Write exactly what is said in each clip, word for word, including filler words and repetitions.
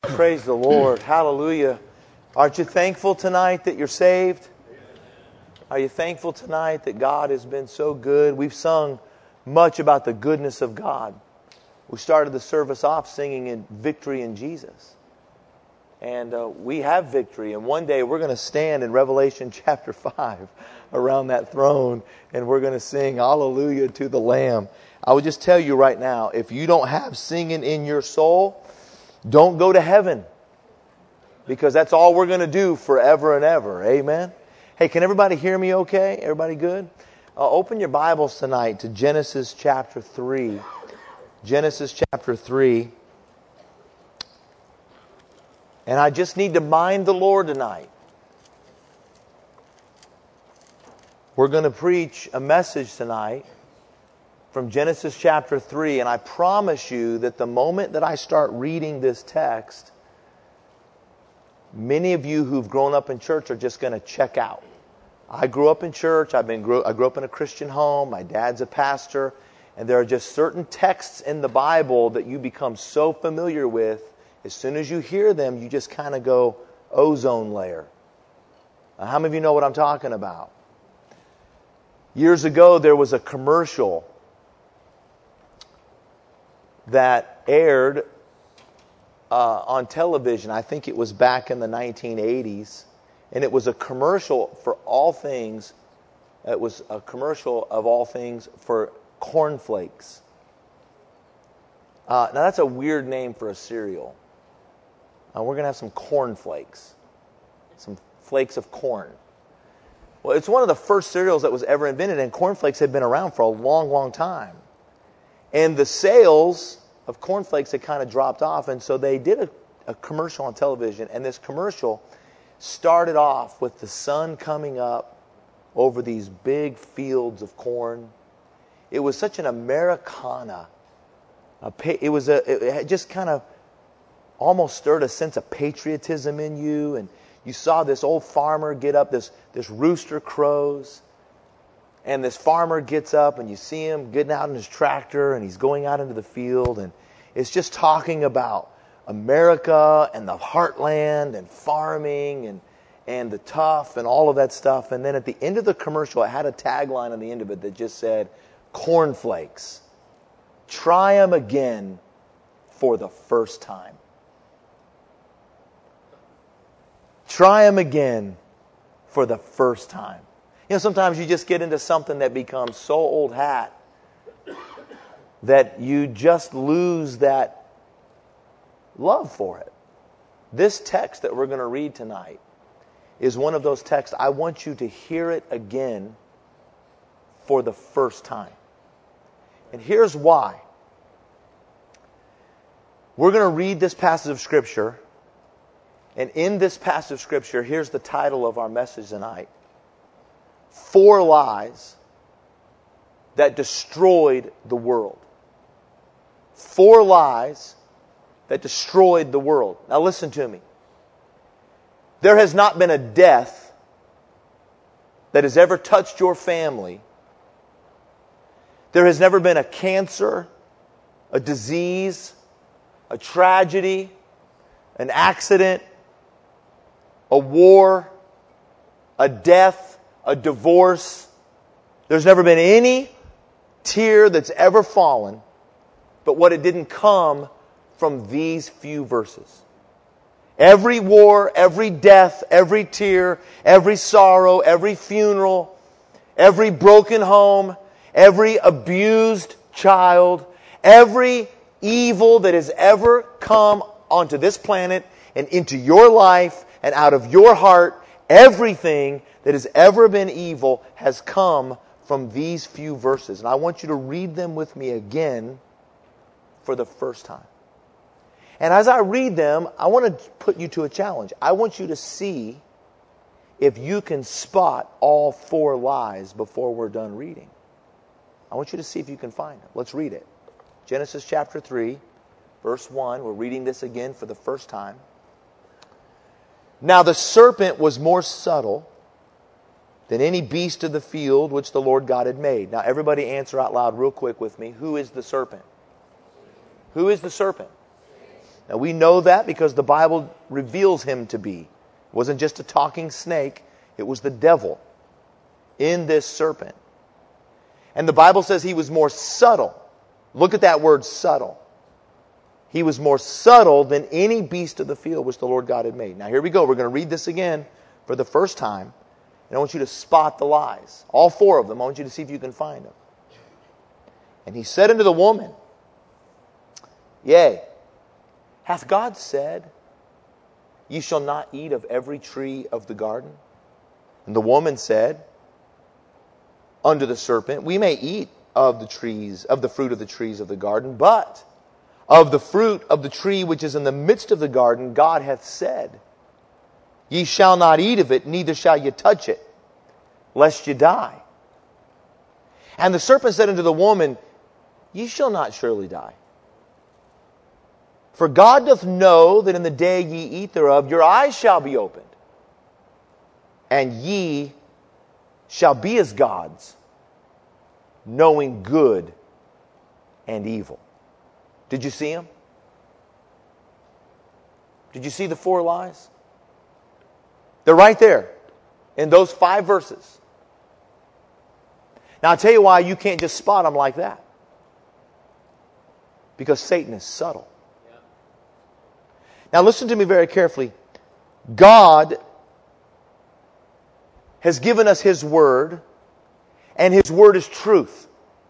Praise the Lord. Hallelujah. Aren't you thankful tonight that you're saved? Are you thankful tonight that God has been so good? We've sung much about the goodness of God. We started the service off singing in victory in Jesus. And uh, we have victory. And one day we're going to stand in Revelation chapter five around that throne. And we're going to sing hallelujah to the Lamb. I would just tell you right now, if you don't have singing in your soul, don't go to heaven. Because that's all we're going to do forever and ever. Amen. Hey, can everybody hear me okay? Everybody good? Uh, open your Bibles tonight to Genesis chapter three. Genesis chapter three. And I just need to mind the Lord tonight. We're going to preach a message tonight from Genesis chapter three. And I promise you that the moment that I start reading this text, many of you who've grown up in church are just going to check out. I grew up in church. I've been grew, I grew up in a Christian home. My dad's a pastor. And there are just certain texts in the Bible that you become so familiar with. As soon as you hear them, you just kind of go, ozone layer. Now, how many of you know what I'm talking about? Years ago, there was a commercial that aired uh, on television. I think it was back in the nineteen eighties. And it was a commercial for all things. It was a commercial of all things for cornflakes. Uh, now, that's a weird name for a cereal. Uh, we're going to have some cornflakes. Some flakes of corn. Well, it's one of the first cereals that was ever invented, and cornflakes had been around for a long, long time. And the sales of cornflakes had kind of dropped off, and so they did a, a commercial on television, and this commercial started off with the sun coming up over these big fields of corn. It was such an Americana. A, it was a. It just kind of almost stirred a sense of patriotism in you. And you saw this old farmer get up. This this rooster crows, and this farmer gets up, and you see him getting out in his tractor, and he's going out into the field, and it's just talking about America and the heartland and farming and and the tough and all of that stuff. And then at the end of the commercial, it had a tagline on the end of it that just said, cornflakes, try them again for the first time. Try them again for the first time. You know, sometimes you just get into something that becomes so old hat that you just lose that love for it. This text that we're going to read tonight is one of those texts. I want you to hear it again for the first time. And here's why. We're going to read this passage of Scripture. And in this passage of Scripture, here's the title of our message tonight. Four lies that destroyed the world. Four lies that destroyed the world. Now listen to me. There has not been a death that has ever touched your family. There has never been a cancer, a disease, a tragedy, an accident, a war, a death, a divorce. There's never been any tear that's ever fallen, but what it didn't come from these few verses. Every war, every death, every tear, every sorrow, every funeral, every broken home, every abused child, every evil that has ever come onto this planet and into your life and out of your heart, everything that has ever been evil has come from these few verses. And I want you to read them with me again for the first time. And as I read them, I want to put you to a challenge. I want you to see if you can spot all four lies before we're done reading. I want you to see if you can find them. Let's read it. Genesis chapter three, verse one. We're reading this again for the first time. Now the serpent was more subtle than any beast of the field which the Lord God had made. Now everybody answer out loud real quick with me. Who is the serpent? Who is the serpent? Now we know that because the Bible reveals him to be. It wasn't just a talking snake. It was the devil in this serpent. And the Bible says he was more subtle. Look at that word, subtle. He was more subtle than any beast of the field which the Lord God had made. Now here we go. We're going to read this again for the first time. And I want you to spot the lies. All four of them. I want you to see if you can find them. And he said unto the woman, Yea, hath God said, Ye shall not eat of every tree of the garden? And the woman said unto the serpent, We may eat of the trees, of the fruit of the trees of the garden, but of the fruit of the tree which is in the midst of the garden, God hath said, Ye shall not eat of it, neither shall ye touch it, lest ye die. And the serpent said unto the woman, Ye shall not surely die. For God doth know that in the day ye eat thereof, your eyes shall be opened, and ye shall be as gods, knowing good and evil. Did you see them? Did you see the four lies? They're right there in those five verses. Now I'll tell you why you can't just spot them like that. Because Satan is subtle. Now listen to me very carefully. God has given us His Word, and His Word is truth.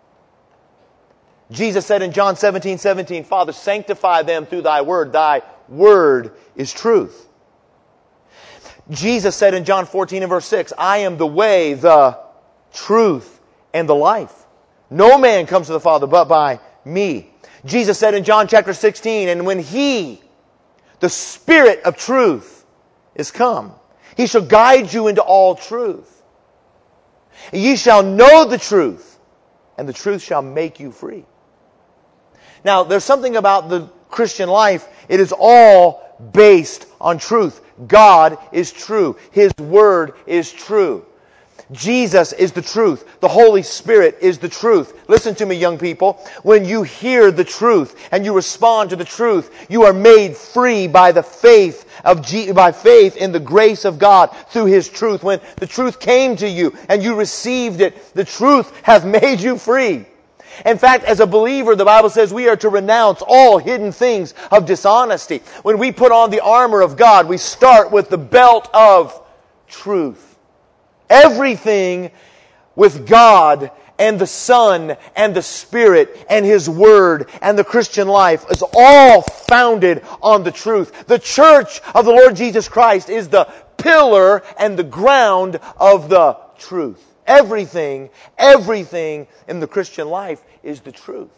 Jesus said in John seventeen seventeen, Father, sanctify them through Thy Word. Thy Word is truth. Jesus said in John fourteen and verse six, I am the way, the truth, and the life. No man comes to the Father but by me. Jesus said in John chapter sixteen, and when He, the Spirit of truth, is come, He shall guide you into all truth. Ye shall know the truth, and the truth shall make you free. Now, there's something about the Christian life. It is all based on truth. God is true. His Word is true. Jesus is the truth. The Holy Spirit is the truth. Listen to me, young people. When you hear the truth and you respond to the truth, you are made free by the faith of G- by faith in the grace of God through His truth. When the truth came to you and you received it, the truth hath made you free. In fact, as a believer, the Bible says we are to renounce all hidden things of dishonesty. When we put on the armor of God, we start with the belt of truth. Everything with God and the Son and the Spirit and His Word and the Christian life is all founded on the truth. The church of the Lord Jesus Christ is the pillar and the ground of the truth. Everything, everything in the Christian life is the truth.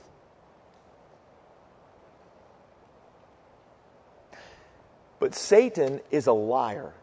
But Satan is a liar.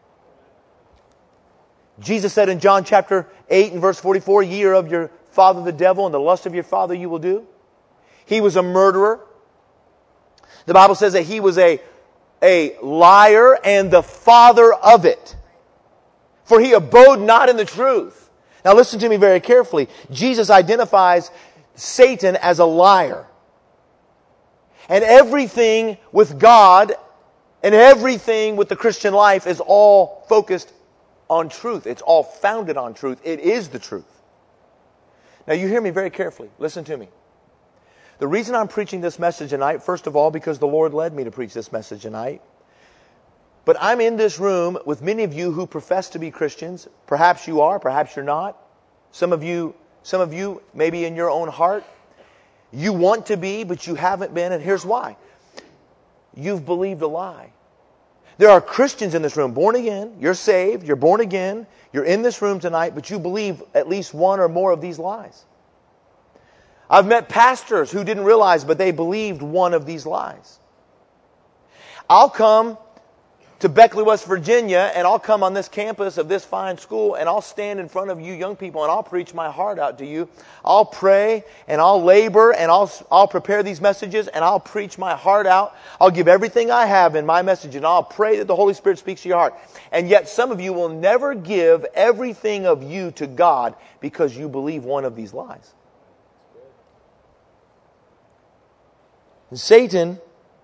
Jesus said in John chapter eight and verse forty-four, Ye are of your father the devil, and the lust of your father you will do. He was a murderer. The Bible says that he was a, a liar and the father of it. For he abode not in the truth. Now listen to me very carefully. Jesus identifies Satan as a liar. And everything with God and everything with the Christian life is all focused on truth. It's all founded on truth. It is the truth. Now you hear me very carefully. Listen to me. The reason I'm preaching this message tonight, first of all, because the Lord led me to preach this message tonight. But I'm in this room with many of you who profess to be Christians. Perhaps you are, perhaps you're not. Some of you, some of you, maybe in your own heart, you want to be, but you haven't been, and here's why. You've believed a lie. There are Christians in this room, born again, you're saved, you're born again, you're in this room tonight, but you believe at least one or more of these lies. I've met pastors who didn't realize, but they believed one of these lies. I'll come to Beckley, West Virginia, and I'll come on this campus of this fine school, and I'll stand in front of you young people, and I'll preach my heart out to you. I'll pray, and I'll labor, and I'll, I'll prepare these messages, and I'll preach my heart out. I'll give everything I have in my message, and I'll pray that the Holy Spirit speaks to your heart. And yet some of you will never give everything of you to God because you believe one of these lies. And Satan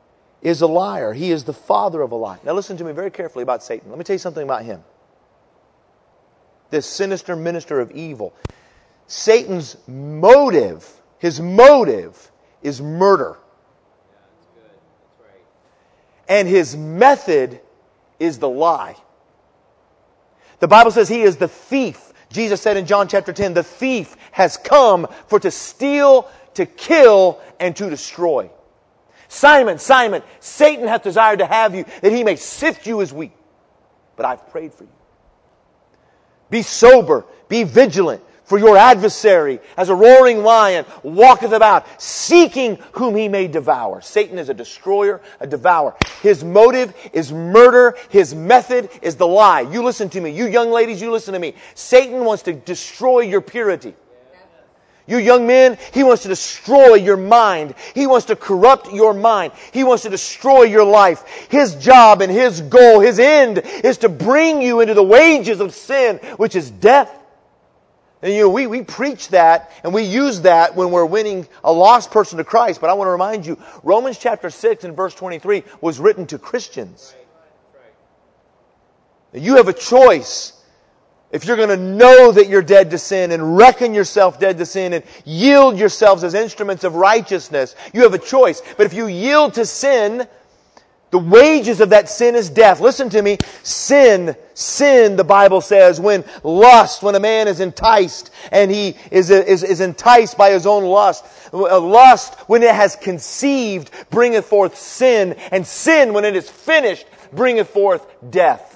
is a liar. He is the father of a lie. Now listen to me very carefully about Satan. Let me tell you something about him. This sinister minister of evil. Satan's motive, his motive is murder. Yeah, that's good. That's right. And his method is the lie. The Bible says he is the thief. Jesus said in John chapter ten, the thief has come for to steal, to kill, and to destroy. Simon, Simon, Satan hath desired to have you, that he may sift you as wheat. But I've prayed for you. Be sober, be vigilant, for your adversary, as a roaring lion, walketh about, seeking whom he may devour. Satan is a destroyer, a devourer. His motive is murder. His method is the lie. You listen to me. You young ladies, you listen to me. Satan wants to destroy your purity. You young men, he wants to destroy your mind. He wants to corrupt your mind. He wants to destroy your life. His job and his goal, his end, is to bring you into the wages of sin, which is death. And you know, we, we preach that and we use that when we're winning a lost person to Christ. But I want to remind you, Romans chapter six and verse twenty-three was written to Christians. Right. Right. You have a choice. If you're going to know that you're dead to sin and reckon yourself dead to sin and yield yourselves as instruments of righteousness, you have a choice. But if you yield to sin, the wages of that sin is death. Listen to me. Sin, sin, the Bible says, when lust, when a man is enticed and he is, is, is enticed by his own lust. Lust, when it has conceived, bringeth forth sin. And sin, when it is finished, bringeth forth death.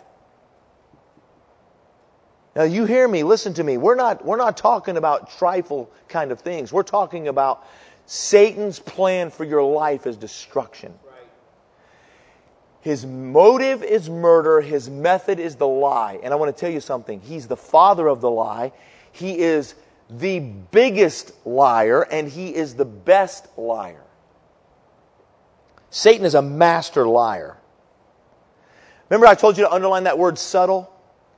Now you hear me, listen to me. We're not, we're not talking about trifle kind of things. We're talking about Satan's plan for your life is destruction. Right. His motive is murder. His method is the lie. And I want to tell you something. He's the father of the lie. He is the biggest liar, and he is the best liar. Satan is a master liar. Remember I told you to underline that word subtle?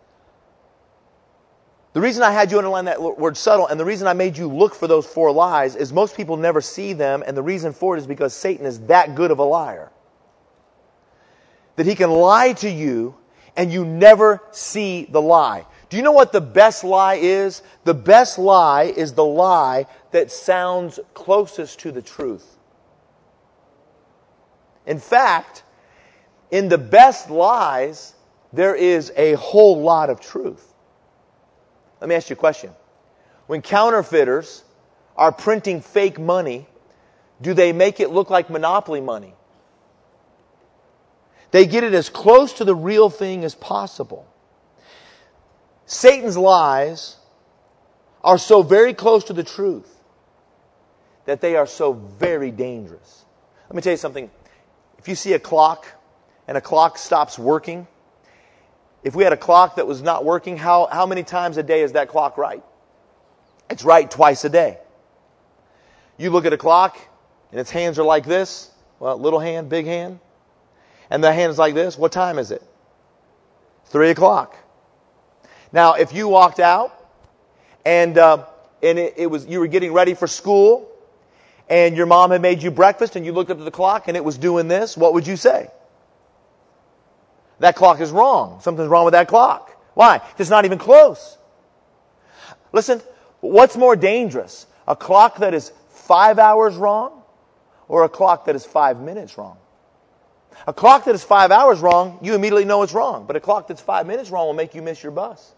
The reason I had you underline that word subtle and the reason I made you look for those four lies is most people never see them, and the reason for it is because Satan is that good of a liar. That he can lie to you and you never see the lie. Do you know what the best lie is? The best lie is the lie that sounds closest to the truth. In fact, in the best lies, there is a whole lot of truth. Let me ask you a question. When counterfeiters are printing fake money, do they make it look like monopoly money? They get it as close to the real thing as possible. Satan's lies are so very close to the truth that they are so very dangerous. Let me tell you something. If you see a clock and a clock stops working, if we had a clock that was not working, how, how many times a day is that clock right? It's right twice a day. You look at a clock and its hands are like this. Well, little hand, big hand. And the hand is like this. What time is it? Three o'clock. Now, if you walked out and uh, and it, it was you were getting ready for school and your mom had made you breakfast and you looked up at the clock and it was doing this, what would you say? That clock is wrong. Something's wrong with that clock. Why? It's not even close. Listen, what's more dangerous? A clock that is five hours wrong or a clock that is five minutes wrong? A clock that is five hours wrong, you immediately know it's wrong. But a clock that's five minutes wrong will make you miss your bus.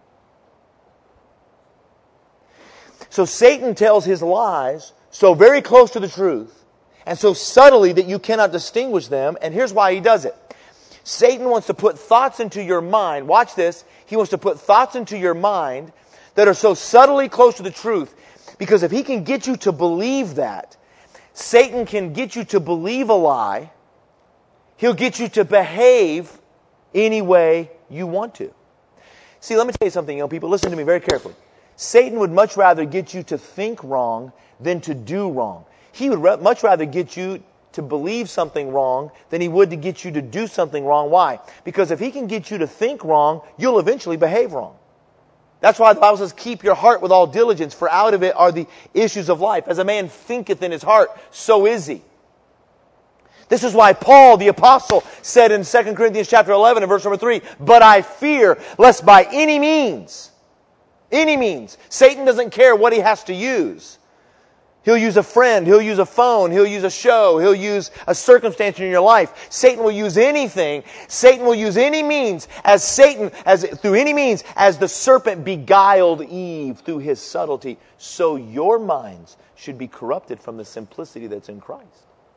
So Satan tells his lies so very close to the truth and so subtly that you cannot distinguish them. And here's why he does it. Satan wants to put thoughts into your mind. Watch this. He wants to put thoughts into your mind that are so subtly close to the truth. Because if he can get you to believe that, Satan can get you to believe a lie. He'll get you to behave any way you want to. See, let me tell you something, young people. Listen to me very carefully. Satan would much rather get you to think wrong than to do wrong. He would re- much rather get you to believe something wrong than he would to get you to do something wrong. Why? Because if he can get you to think wrong, you'll eventually behave wrong. That's why the Bible says, keep your heart with all diligence, for out of it are the issues of life. As a man thinketh in his heart, so is he. This is why Paul, the apostle, said in Second Corinthians chapter eleven and verse number three, "But I fear lest by any means, any means," Satan doesn't care what he has to use. He'll use a friend, he'll use a phone, he'll use a show, he'll use a circumstance in your life. Satan will use anything. Satan will use any means as Satan, as through any means, as the serpent beguiled Eve through his subtlety. So your minds should be corrupted from the simplicity that's in Christ.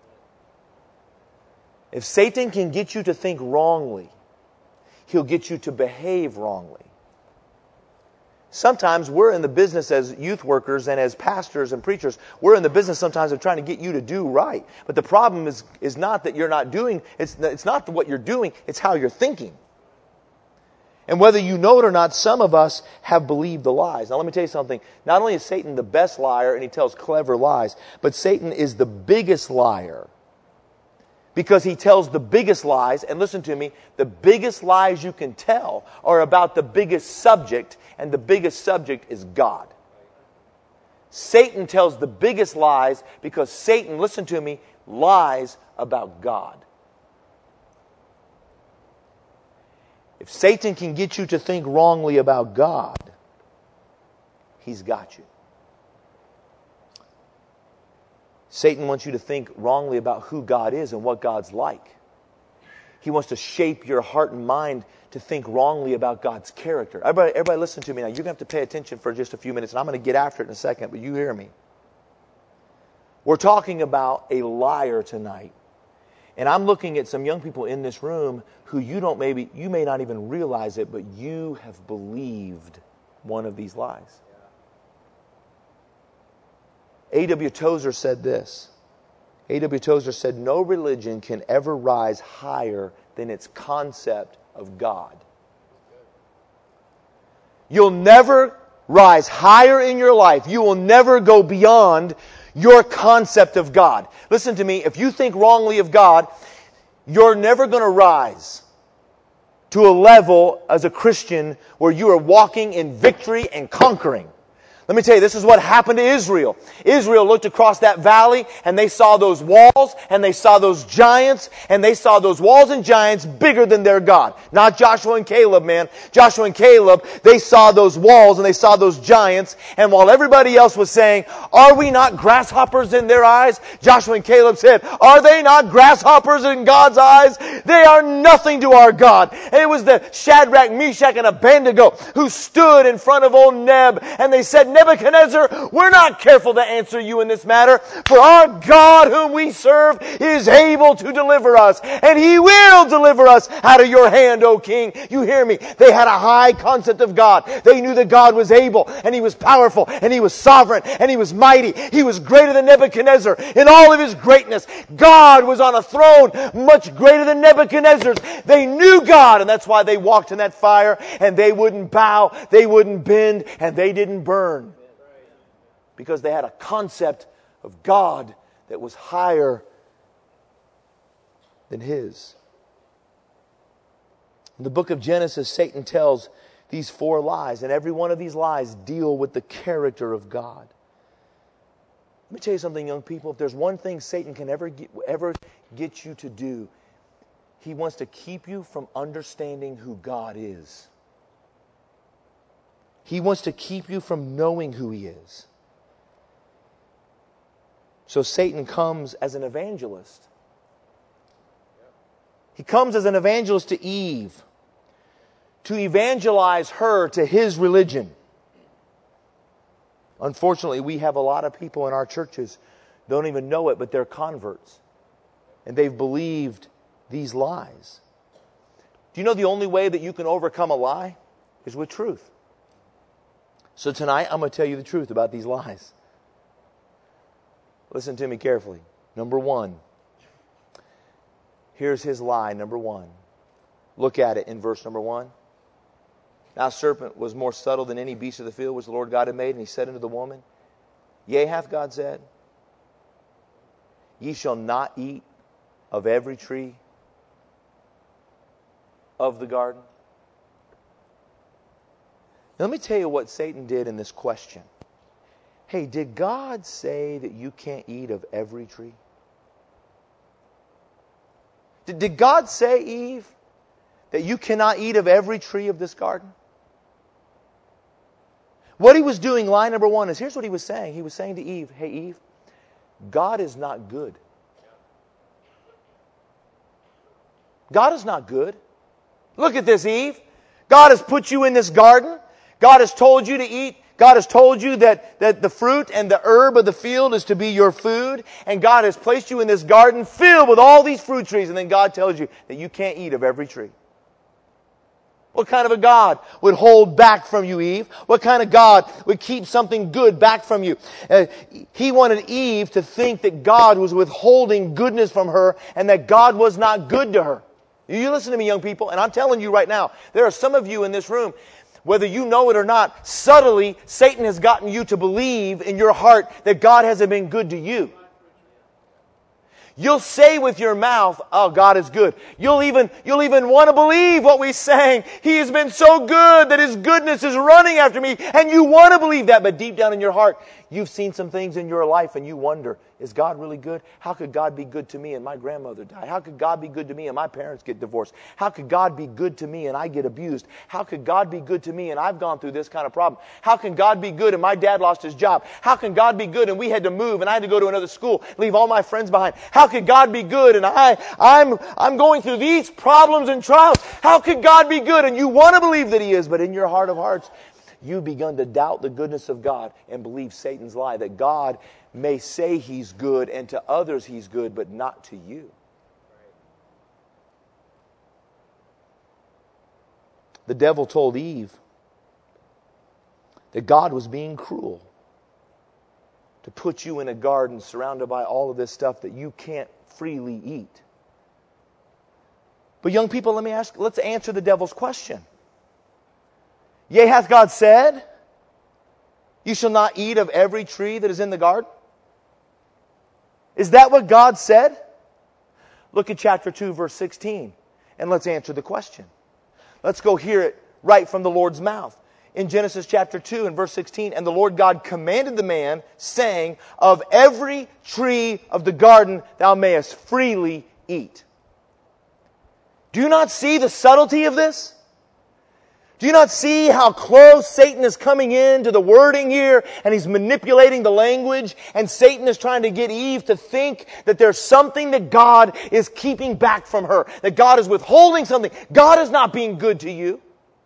If Satan can get you to think wrongly, he'll get you to behave wrongly. Sometimes we're in the business as youth workers and as pastors and preachers, we're in the business sometimes of trying to get you to do right. But the problem is, is not that you're not doing, it's, it's not what you're doing, it's how you're thinking. And whether you know it or not, some of us have believed the lies. Now let me tell you something. Not only is Satan the best liar and he tells clever lies, but Satan is the biggest liar. Because he tells the biggest lies, and listen to me, the biggest lies you can tell are about the biggest subject, and the biggest subject is God. Satan tells the biggest lies because Satan, listen to me, lies about God. If Satan can get you to think wrongly about God, he's got you. Satan wants you to think wrongly about who God is and what God's like. He wants to shape your heart and mind to think wrongly about God's character. Everybody, everybody listen to me now. You're going to have to pay attention for just a few minutes, and I'm going to get after it in a second, but you hear me. We're talking about a liar tonight. And I'm looking at some young people in this room who you don't maybe, you may not even realize it, but you have believed one of these lies. A W Tozer said this. A W Tozer said, "No religion can ever rise higher than its concept of God." You'll never rise higher in your life. You will never go beyond your concept of God. Listen to me, if you think wrongly of God, you're never going to rise to a level as a Christian where you are walking in victory and conquering. Let me tell you, this is what happened to Israel. Israel looked across that valley and they saw those walls and they saw those giants and they saw those walls and giants bigger than their God. Not Joshua and Caleb, man. Joshua and Caleb, they saw those walls and they saw those giants, and while everybody else was saying, "Are we not grasshoppers in their eyes?" Joshua and Caleb said, "Are they not grasshoppers in God's eyes? They are nothing to our God." And it was the Shadrach, Meshach, and Abednego who stood in front of old Neb and they said, "Nebuchadnezzar, we're not careful to answer you in this matter, for our God whom we serve is able to deliver us, and He will deliver us out of your hand, O King." You hear me? They had a high concept of God. They knew that God was able, and He was powerful, and He was sovereign, and He was mighty. He was greater than Nebuchadnezzar in all of His greatness. God was on a throne much greater than Nebuchadnezzar's. They knew God, and that's why they walked in that fire, and they wouldn't bow, they wouldn't bend, and they didn't burn. Because they had a concept of God that was higher than His. In the book of Genesis, Satan tells these four lies, and every one of these lies deal with the character of God. Let me tell you something, young people. If there's one thing Satan can ever get, ever get you to do, he wants to keep you from understanding who God is. He wants to keep you from knowing who He is. So Satan comes as an evangelist. He comes as an evangelist to Eve to evangelize her to his religion. Unfortunately, we have a lot of people in our churches don't even know it, but they're converts. And they've believed these lies. Do you know the only way that you can overcome a lie is with truth? So tonight, I'm going to tell you the truth about these lies. Listen to me carefully. Number one. Here's his lie, number one. Look at it in verse number one. "Now serpent was more subtle than any beast of the field which the Lord God had made, and he said unto the woman, Yea, hath God said, Ye shall not eat of every tree of the garden." Now, let me tell you what Satan did in this question. Hey, did God say that you can't eat of every tree? Did, did God say, Eve, that you cannot eat of every tree of this garden? What He was doing, line number one, is here's what He was saying. He was saying to Eve, hey Eve, God is not good. God is not good. Look at this, Eve. God has put you in this garden. God has told you to eat. God has told you that, that the fruit and the herb of the field is to be your food. And God has placed you in this garden filled with all these fruit trees. And then God tells you that you can't eat of every tree. What kind of a God would hold back from you, Eve? What kind of God would keep something good back from you? Uh, he wanted Eve to think that God was withholding goodness from her and that God was not good to her. You listen to me, young people, and I'm telling you right now, there are some of you in this room, whether you know it or not, subtly, Satan has gotten you to believe in your heart that God hasn't been good to you. You'll say with your mouth, oh, God is good. You'll even, you'll even want to believe what we sang. He has been so good that His goodness is running after me. And you want to believe that, but deep down in your heart, you've seen some things in your life and you wonder, is God really good? How could God be good to me and my grandmother die? How could God be good to me and my parents get divorced? How could God be good to me and I get abused? How could God be good to me and I've gone through this kind of problem? How can God be good and my dad lost his job? How can God be good and we had to move and I had to go to another school, leave all my friends behind? How could God be good and I, I'm, I'm going through these problems and trials? How could God be good? And you want to believe that He is, but in your heart of hearts, you've begun to doubt the goodness of God and believe Satan's lie that God may say He's good and to others He's good, but not to you. The devil told Eve that God was being cruel to put you in a garden surrounded by all of this stuff that you can't freely eat. But young people, let me ask, let's answer the devil's question. Yea, hath God said, you shall not eat of every tree that is in the garden? Is that what God said? Look at chapter two, verse sixteen, and let's answer the question. Let's go hear it right from the Lord's mouth. In Genesis chapter two and verse sixteen, and the Lord God commanded the man, saying, of every tree of the garden thou mayest freely eat. Do you not see the subtlety of this? Do you not see how close Satan is coming in to the wording here and he's manipulating the language, and Satan is trying to get Eve to think that there's something that God is keeping back from her, that God is withholding something. God is not being good to you.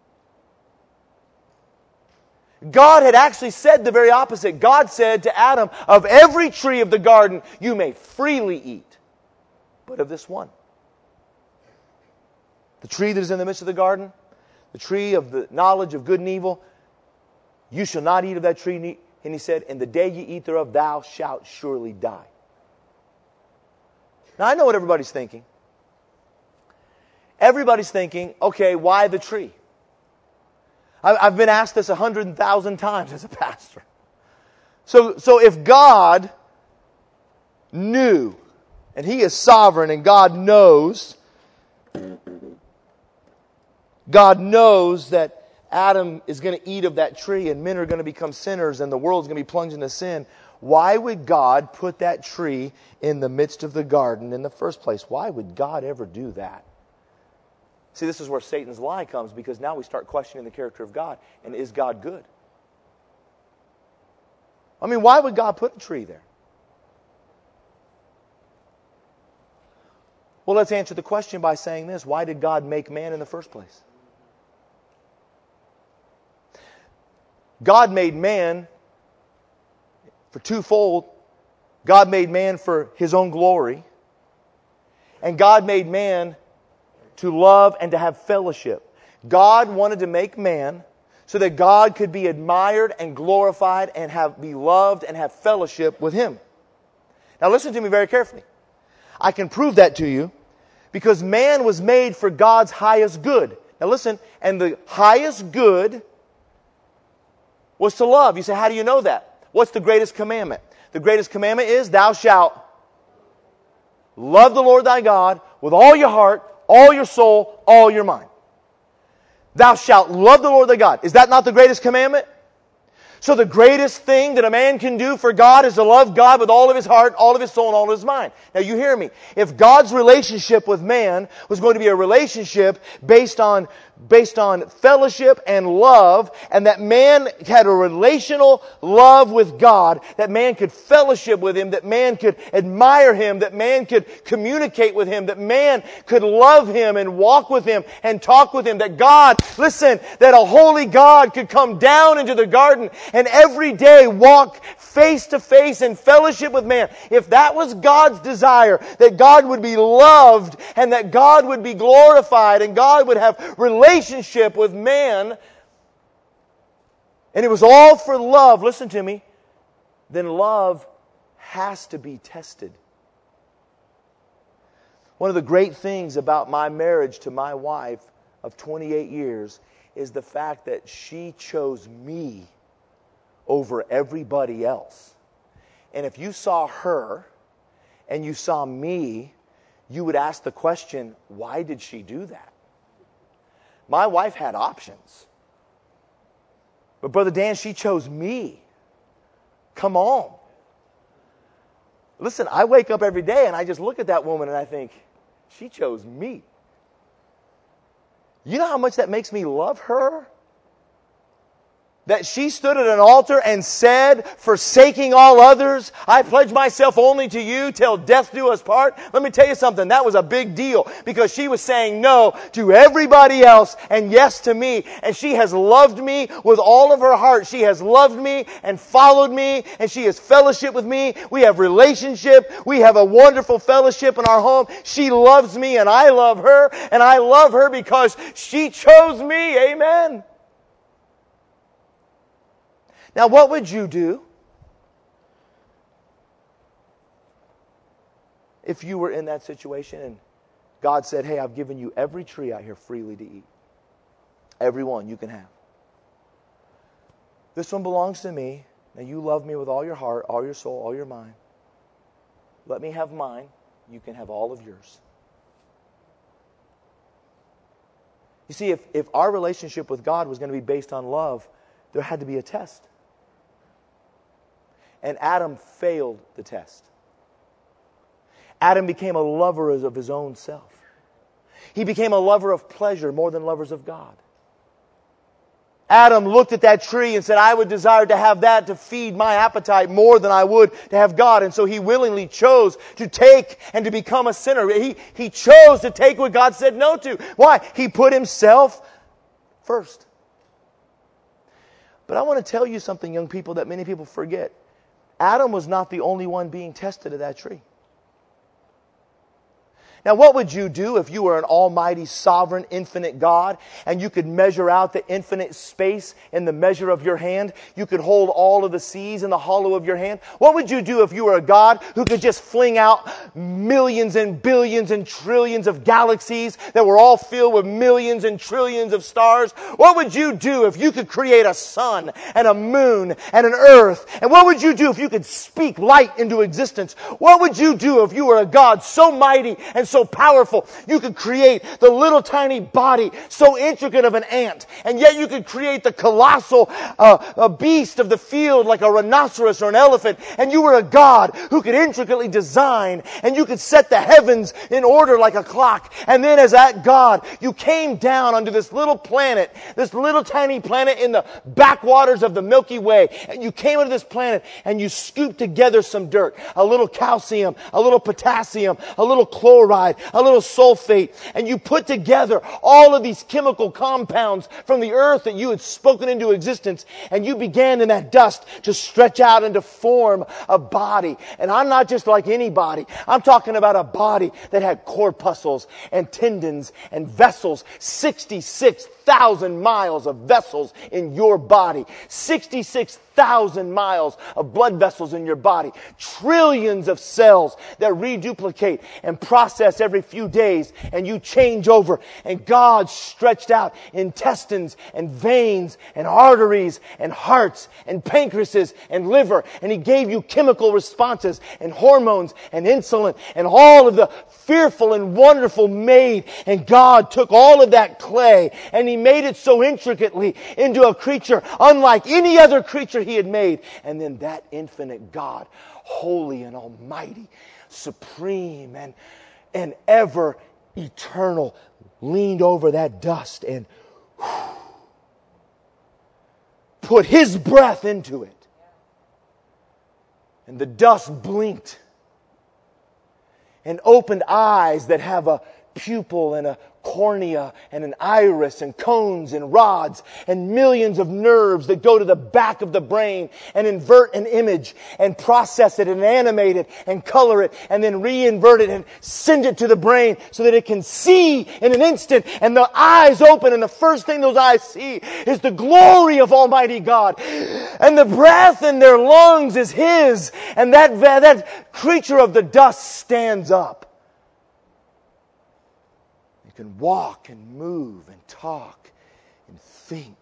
God had actually said the very opposite. God said to Adam, of every tree of the garden you may freely eat, but of this one. The tree that is in the midst of the garden, the tree of the knowledge of good and evil, you shall not eat of that tree. And He said, in the day you eat thereof, thou shalt surely die. Now I know what everybody's thinking. Everybody's thinking, okay, why the tree? I've been asked this a hundred thousand times as a pastor. So, so if God knew, and He is sovereign, and God knows, God knows that Adam is going to eat of that tree and men are going to become sinners and the world is going to be plunged into sin, why would God put that tree in the midst of the garden in the first place? Why would God ever do that? See, this is where Satan's lie comes, because now we start questioning the character of God. And is God good? I mean, why would God put a tree there? Well, let's answer the question by saying this. Why did God make man in the first place? God made man for twofold. God made man for His own glory. And God made man to love and to have fellowship. God wanted to make man so that God could be admired and glorified and have be loved and have fellowship with Him. Now listen to me very carefully. I can prove that to you because man was made for God's highest good. Now listen, and the highest good was to love. You say, how do you know that? What's the greatest commandment? The greatest commandment is, thou shalt love the Lord thy God with all your heart, all your soul, all your mind. Thou shalt love the Lord thy God. Is that not the greatest commandment? So the greatest thing that a man can do for God is to love God with all of his heart, all of his soul, and all of his mind. Now you hear me. If God's relationship with man was going to be a relationship based on based on fellowship and love, and that man had a relational love with God, that man could fellowship with Him, that man could admire Him, that man could communicate with Him, that man could love Him and walk with Him and talk with Him, that God, listen, that a holy God could come down into the garden and every day walk face to face in fellowship with man. If that was God's desire, that God would be loved and that God would be glorified and God would have relationship with man, and it was all for love, listen to me, then love has to be tested. One of the great things about my marriage to my wife of twenty-eight years is the fact that she chose me over everybody else. And if you saw her and you saw me, you would ask the question, why did she do that? My wife had options. But Brother Dan, she chose me. Come on. Listen, I wake up every day and I just look at that woman and I think, she chose me. You know how much that makes me love her? That she stood at an altar and said, forsaking all others, I pledge myself only to you till death do us part. Let me tell you something, that was a big deal because she was saying no to everybody else and yes to me. And she has loved me with all of her heart. She has loved me and followed me and she has fellowship with me. We have relationship. We have a wonderful fellowship in our home. She loves me and I love her and I love her because she chose me. Amen. Now, what would you do if you were in that situation and God said, hey, I've given you every tree out here freely to eat. Every one you can have. This one belongs to me. Now, you love me with all your heart, all your soul, all your mind. Let me have mine. You can have all of yours. You see, if, if our relationship with God was going to be based on love, there had to be a test. And Adam failed the test. Adam became a lover of his own self. He became a lover of pleasure more than lovers of God. Adam looked at that tree and said, I would desire to have that to feed my appetite more than I would to have God. And so he willingly chose to take and to become a sinner. He, he chose to take what God said no to. Why? He put himself first. But I want to tell you something, young people, that many people forget. Adam was not the only one being tested at that tree. Now, what would you do if you were an almighty, sovereign, infinite God and you could measure out the infinite space in the measure of your hand? You could hold all of the seas in the hollow of your hand. What would you do if you were a God who could just fling out millions and billions and trillions of galaxies that were all filled with millions and trillions of stars? What would you do if you could create a sun and a moon and an earth? And what would you do if you could speak light into existence? What would you do if you were a God so mighty and so powerful, you could create the little tiny body so intricate of an ant, and yet you could create the colossal uh, a beast of the field like a rhinoceros or an elephant, and you were a God who could intricately design, and you could set the heavens in order like a clock, and then as that God, you came down onto this little planet, this little tiny planet in the backwaters of the Milky Way, and you came onto this planet, and you scooped together some dirt, a little calcium, a little potassium, a little chloride, a little sulfate, and you put together all of these chemical compounds from the earth that you had spoken into existence, and you began in that dust to stretch out and to form a body. And I'm not just like any body. I'm talking about a body that had corpuscles and tendons and vessels. sixty-six thousand miles of vessels in your body. sixty-six thousand miles of blood vessels in your body. Trillions of cells that reduplicate and process every few days, and you change over. And God stretched out intestines and veins and arteries and hearts and pancreases and liver, and He gave you chemical responses and hormones and insulin and all of the fearful and wonderful made. And God took all of that clay and He made it so intricately into a creature unlike any other creature He had made. And then that infinite God, holy and almighty, supreme and, and ever eternal, leaned over that dust and whew, put His breath into it. And the dust blinked and opened eyes that have a pupil and a cornea and an iris and cones and rods and millions of nerves that go to the back of the brain and invert an image and process it and animate it and color it and then re-invert it and send it to the brain so that it can see in an instant, and the eyes open and the first thing those eyes see is the glory of Almighty God, and the breath in their lungs is His, and that, that creature of the dust stands up. Can walk and move and talk and think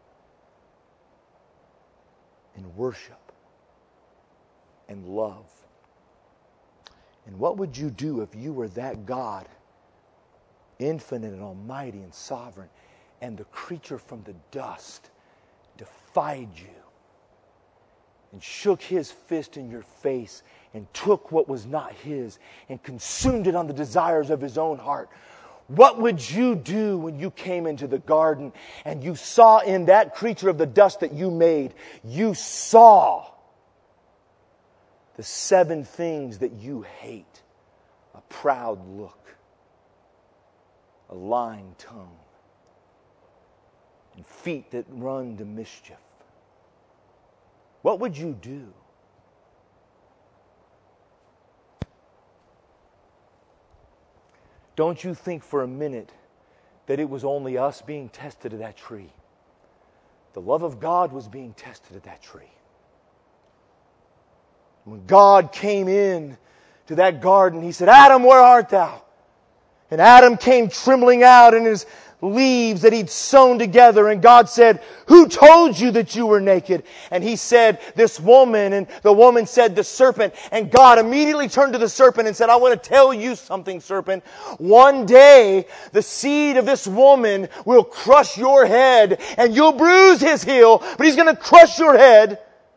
and worship and love. And what would you do if you were that God, infinite and almighty and sovereign, and the creature from the dust defied you and shook his fist in your face and took what was not his and consumed it on the desires of his own heart? What would you do when you came into the garden and you saw in that creature of the dust that you made, you saw the seven things that you hate? A proud look, a lying tongue, and feet that run to mischief. What would you do? Don't you think for a minute that it was only us being tested at that tree. The love of God was being tested at that tree. When God came in to that garden, He said, "Adam, where art thou?" And Adam came trembling out in his leaves that he'd sewn together. And God said, "Who told you that you were naked?" And he said, "This woman." And the woman said, "The serpent." And God immediately turned to the serpent and said, "I want to tell you something, serpent. One day, the seed of this woman will crush your head and you'll bruise his heel, but he's going to crush your head."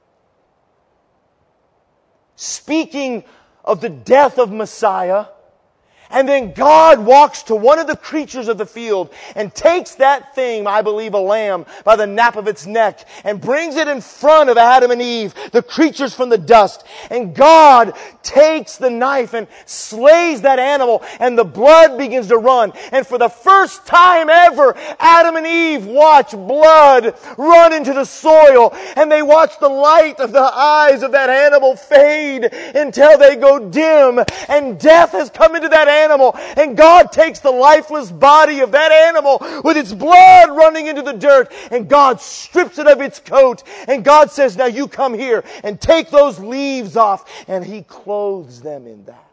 Speaking of the death of Messiah. And then God walks to one of the creatures of the field and takes that thing, I believe a lamb, by the nape of its neck and brings it in front of Adam and Eve, the creatures from the dust. And God takes the knife and slays that animal, and the blood begins to run. And for the first time ever, Adam and Eve watch blood run into the soil, and they watch the light of the eyes of that animal fade until they go dim, and death has come into that animal. And God takes the lifeless body of that animal with its blood running into the dirt, and God strips it of its coat, and God says, "Now you come here and take those leaves off," and He clothes them in that,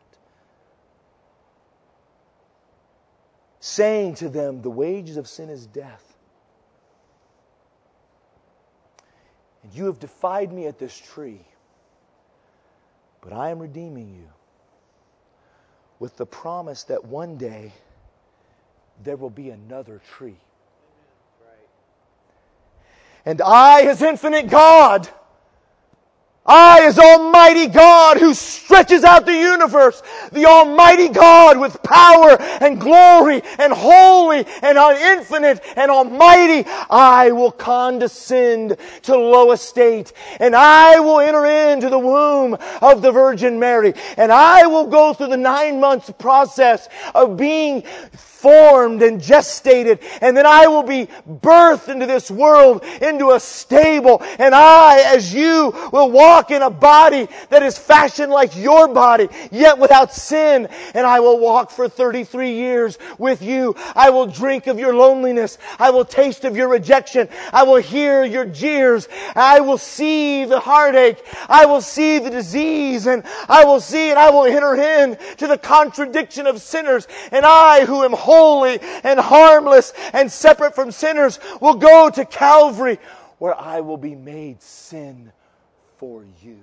saying to them, "The wages of sin is death. And you have defied me at this tree, but I am redeeming you with the promise that one day there will be another tree. And I, as infinite God, I, as Almighty God who stretches out the universe, the Almighty God with power and glory and holy and infinite and almighty, I will condescend to low estate, and I will enter into the womb of the Virgin Mary, and I will go through the nine months process of being formed and gestated, and then I will be birthed into this world, into a stable, and I, as you, will walk in a body that is fashioned like your body, yet without sin, and I will walk for thirty-three years with you. I will drink of your loneliness. I will taste of your rejection. I will hear your jeers. I will see the heartache. I will see the disease, and I will see and I will enter in to the contradiction of sinners, and I, who am holy and harmless and separate from sinners, will go to Calvary, where I will be made sin for you.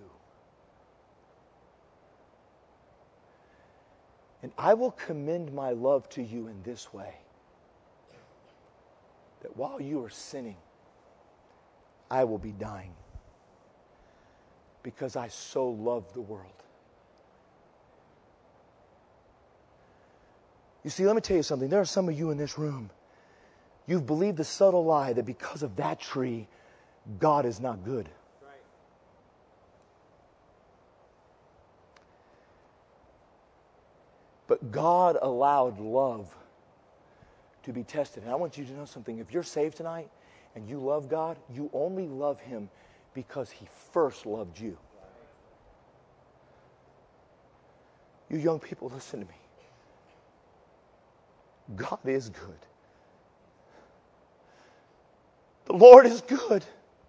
And I will commend my love to you in this way, that while you are sinning, I will be dying. because I so love the world. You see, let me tell you something. There are some of you in this room. You've believed the subtle lie that because of that tree, God is not good. Right. But God allowed love to be tested. And I want you to know something. If you're saved tonight and you love God, you only love Him because He first loved you. You young people, listen to me. God is good. The Lord is good.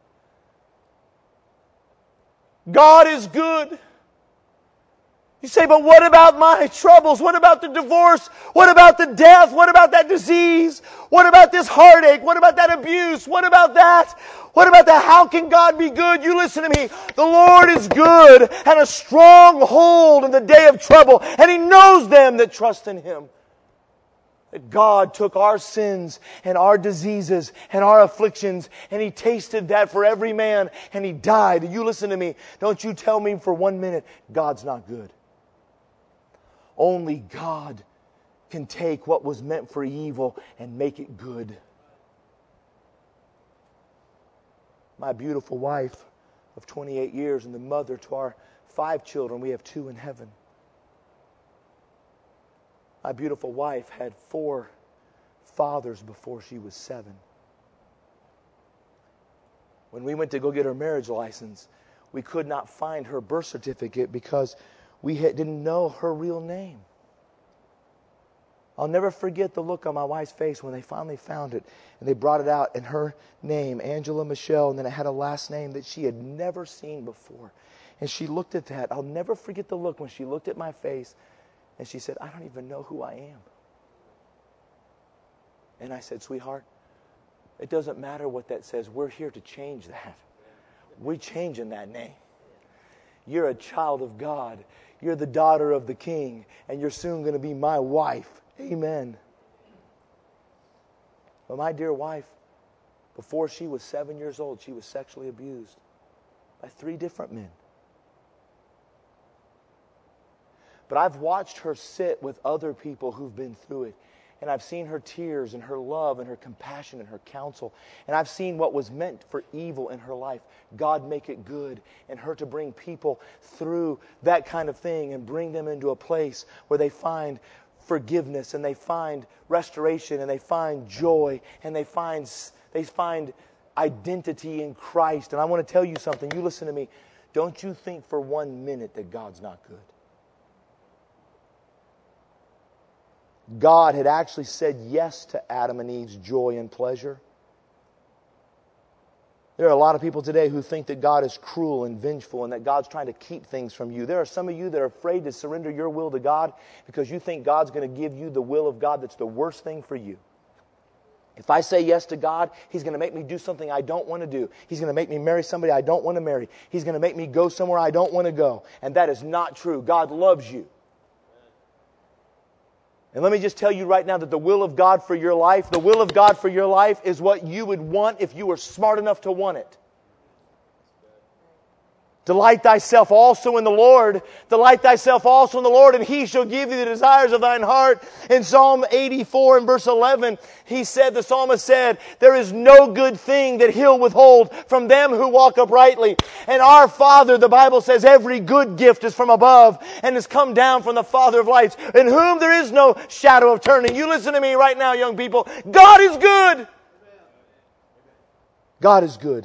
God is good. You say, but what about my troubles? What about the divorce? What about the death? What about that disease? What about this heartache? What about that abuse? What about that? What about that? How can God be good? You listen to me. The Lord is good and a strong hold in the day of trouble. And He knows them that trust in Him. That God took our sins and our diseases and our afflictions and He tasted that for every man and He died. You listen to me. Don't you tell me for one minute God's not good. Only God can take what was meant for evil and make it good. My beautiful wife of twenty-eight years and the mother to our five children, we have two in heaven. My beautiful wife had four fathers before she was seven. When we went to go get her marriage license, we could not find her birth certificate because we had, didn't know her real name. I'll never forget the look on my wife's face when they finally found it and they brought it out, and her name, Angela Michelle, and then it had a last name that she had never seen before. And she looked at that. I'll never forget the look when she looked at my face and she said, I don't even know who I am. And I said, sweetheart, it doesn't matter what that says. We're here to change that. We're changing that name. You're a child of God. You're the daughter of the King. And you're soon going to be my wife. Amen. But my dear wife, before she was seven years old, she was sexually abused by three different men. But I've watched her sit with other people who've been through it. And I've seen her tears and her love and her compassion and her counsel. And I've seen what was meant for evil in her life, God make it good. And her to bring people through that kind of thing and bring them into a place where they find forgiveness and they find restoration and they find joy and they find, they find identity in Christ. And I want to tell you something. You listen to me. Don't you think for one minute that God's not good. God had actually said yes to Adam and Eve's joy and pleasure. There are a lot of people today who think that God is cruel and vengeful and that God's trying to keep things from you. There are some of you that are afraid to surrender your will to God because you think God's going to give you the will of God that's the worst thing for you. If I say yes to God, He's going to make me do something I don't want to do. He's going to make me marry somebody I don't want to marry. He's going to make me go somewhere I don't want to go. And that is not true. God loves you. And let me just tell you right now that the will of God for your life, the will of God for your life is what you would want if you were smart enough to want it. Delight thyself also in the Lord. Delight thyself also in the Lord, and He shall give thee the desires of thine heart. In Psalm eighty-four and verse eleven, he said, the psalmist said, there is no good thing that He'll withhold from them who walk uprightly. And our Father, the Bible says, every good gift is from above and has come down from the Father of lights, in whom there is no shadow of turning. You listen to me right now, young people. God is good. God is good.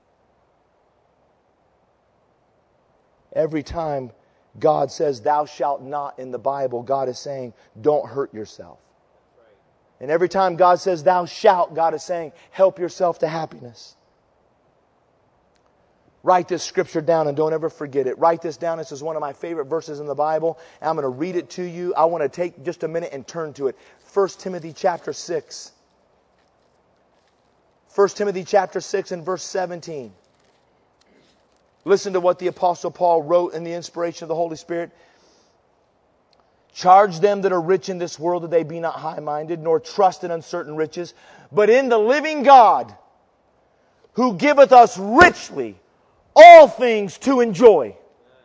Every time God says, thou shalt not in the Bible, God is saying, don't hurt yourself. And every time God says, thou shalt, God is saying, help yourself to happiness. Write this scripture down and don't ever forget it. Write this down. This is one of my favorite verses in the Bible. And I'm going to read it to you. I want to take just a minute and turn to it. First Timothy chapter six. First Timothy chapter six and verse seventeen. Listen to what the Apostle Paul wrote in the inspiration of the Holy Spirit. Charge them that are rich in this world that they be not high-minded, nor trust in uncertain riches, but in the living God, who giveth us richly all things to enjoy.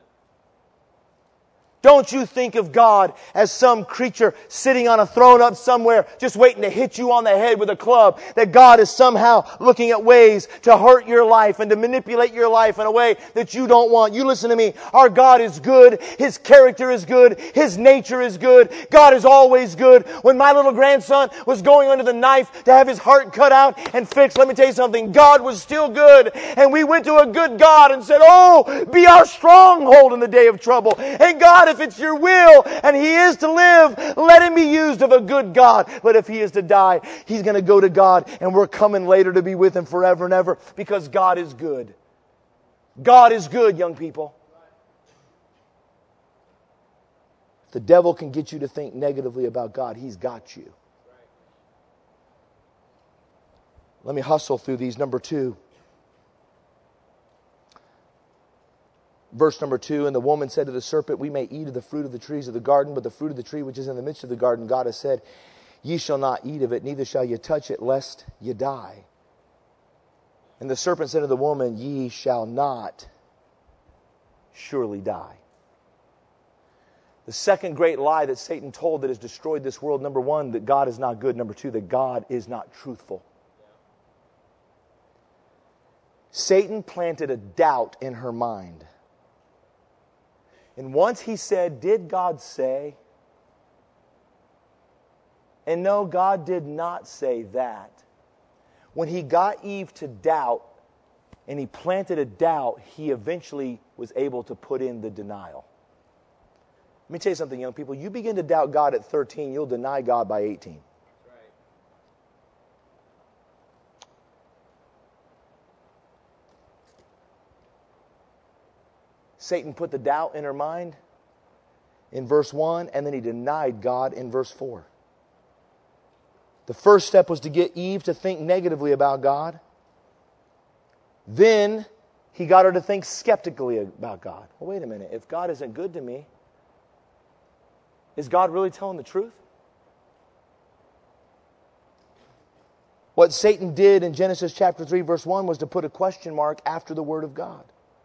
Don't you think of God as some creature sitting on a throne up somewhere just waiting to hit you on the head with a club. That God is somehow looking at ways to hurt your life and to manipulate your life in a way that you don't want. You listen to me. Our God is good. His character is good. His nature is good. God is always good. When my little grandson was going under the knife to have his heart cut out and fixed, let me tell you something. God was still good. And we went to a good God and said, oh, be our stronghold in the day of trouble. And God, if it's your will and He is to live, let Him be used of a good God. But if He is to die, He's going to go to God, and we're coming later to be with Him forever and ever, because God is good. God is good, young people. If the devil can get you to think negatively about God, he's got you. Let me hustle through these. Number two. Verse number two, and the woman said to the serpent, we may eat of the fruit of the trees of the garden, but the fruit of the tree which is in the midst of the garden, God has said, ye shall not eat of it, neither shall ye touch it, lest ye die. And the serpent said to the woman, ye shall not surely die. The second great lie that Satan told that has destroyed this world, number one, that God is not good. Number two, that God is not truthful. Satan planted a doubt in her mind. And once he said, did God say? And no, God did not say that. When he got Eve to doubt, and he planted a doubt, he eventually was able to put in the denial. Let me tell you something, young people. You begin to doubt God at thirteen, you'll deny God by eighteen. Satan put the doubt in her mind in verse one, and then he denied God in verse four. The first step was to get Eve to think negatively about God. Then he got her to think skeptically about God. Well, wait a minute. If God isn't good to me, is God really telling the truth? What Satan did in Genesis chapter three, verse one, was to put a question mark after the Word of God.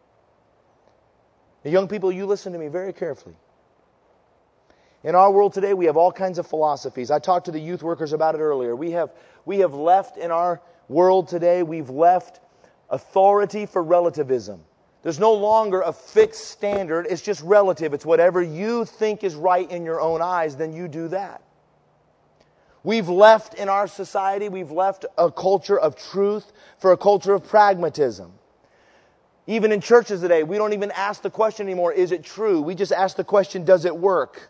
Now, young people, you listen to me very carefully. In our world today, we have all kinds of philosophies. I talked to the youth workers about it earlier. We have, we have left in our world today, we've left authority for relativism. There's no longer a fixed standard. It's just relative. It's whatever you think is right in your own eyes, then you do that. We've left in our society, we've left a culture of truth for a culture of pragmatism. Even in churches today, we don't even ask the question anymore, is it true? We just ask the question, does it work?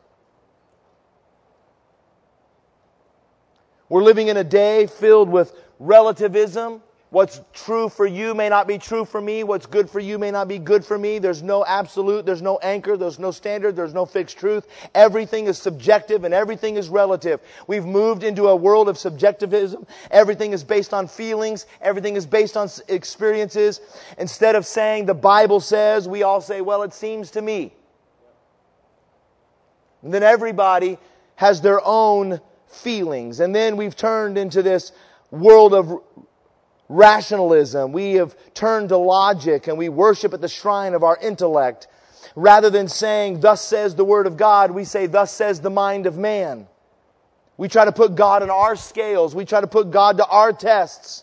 We're living in a day filled with relativism. What's true for you may not be true for me. What's good for you may not be good for me. There's no absolute, there's no anchor, there's no standard, there's no fixed truth. Everything is subjective and everything is relative. We've moved into a world of subjectivism. Everything is based on feelings. Everything is based on experiences. Instead of saying the Bible says, we all say, well, it seems to me. And then everybody has their own feelings. And then we've turned into this world of rationalism. We have turned to logic and we worship at the shrine of our intellect. Rather than saying, thus says the Word of God, we say, thus says the mind of man. We try to put God in our scales. We try to put God to our tests.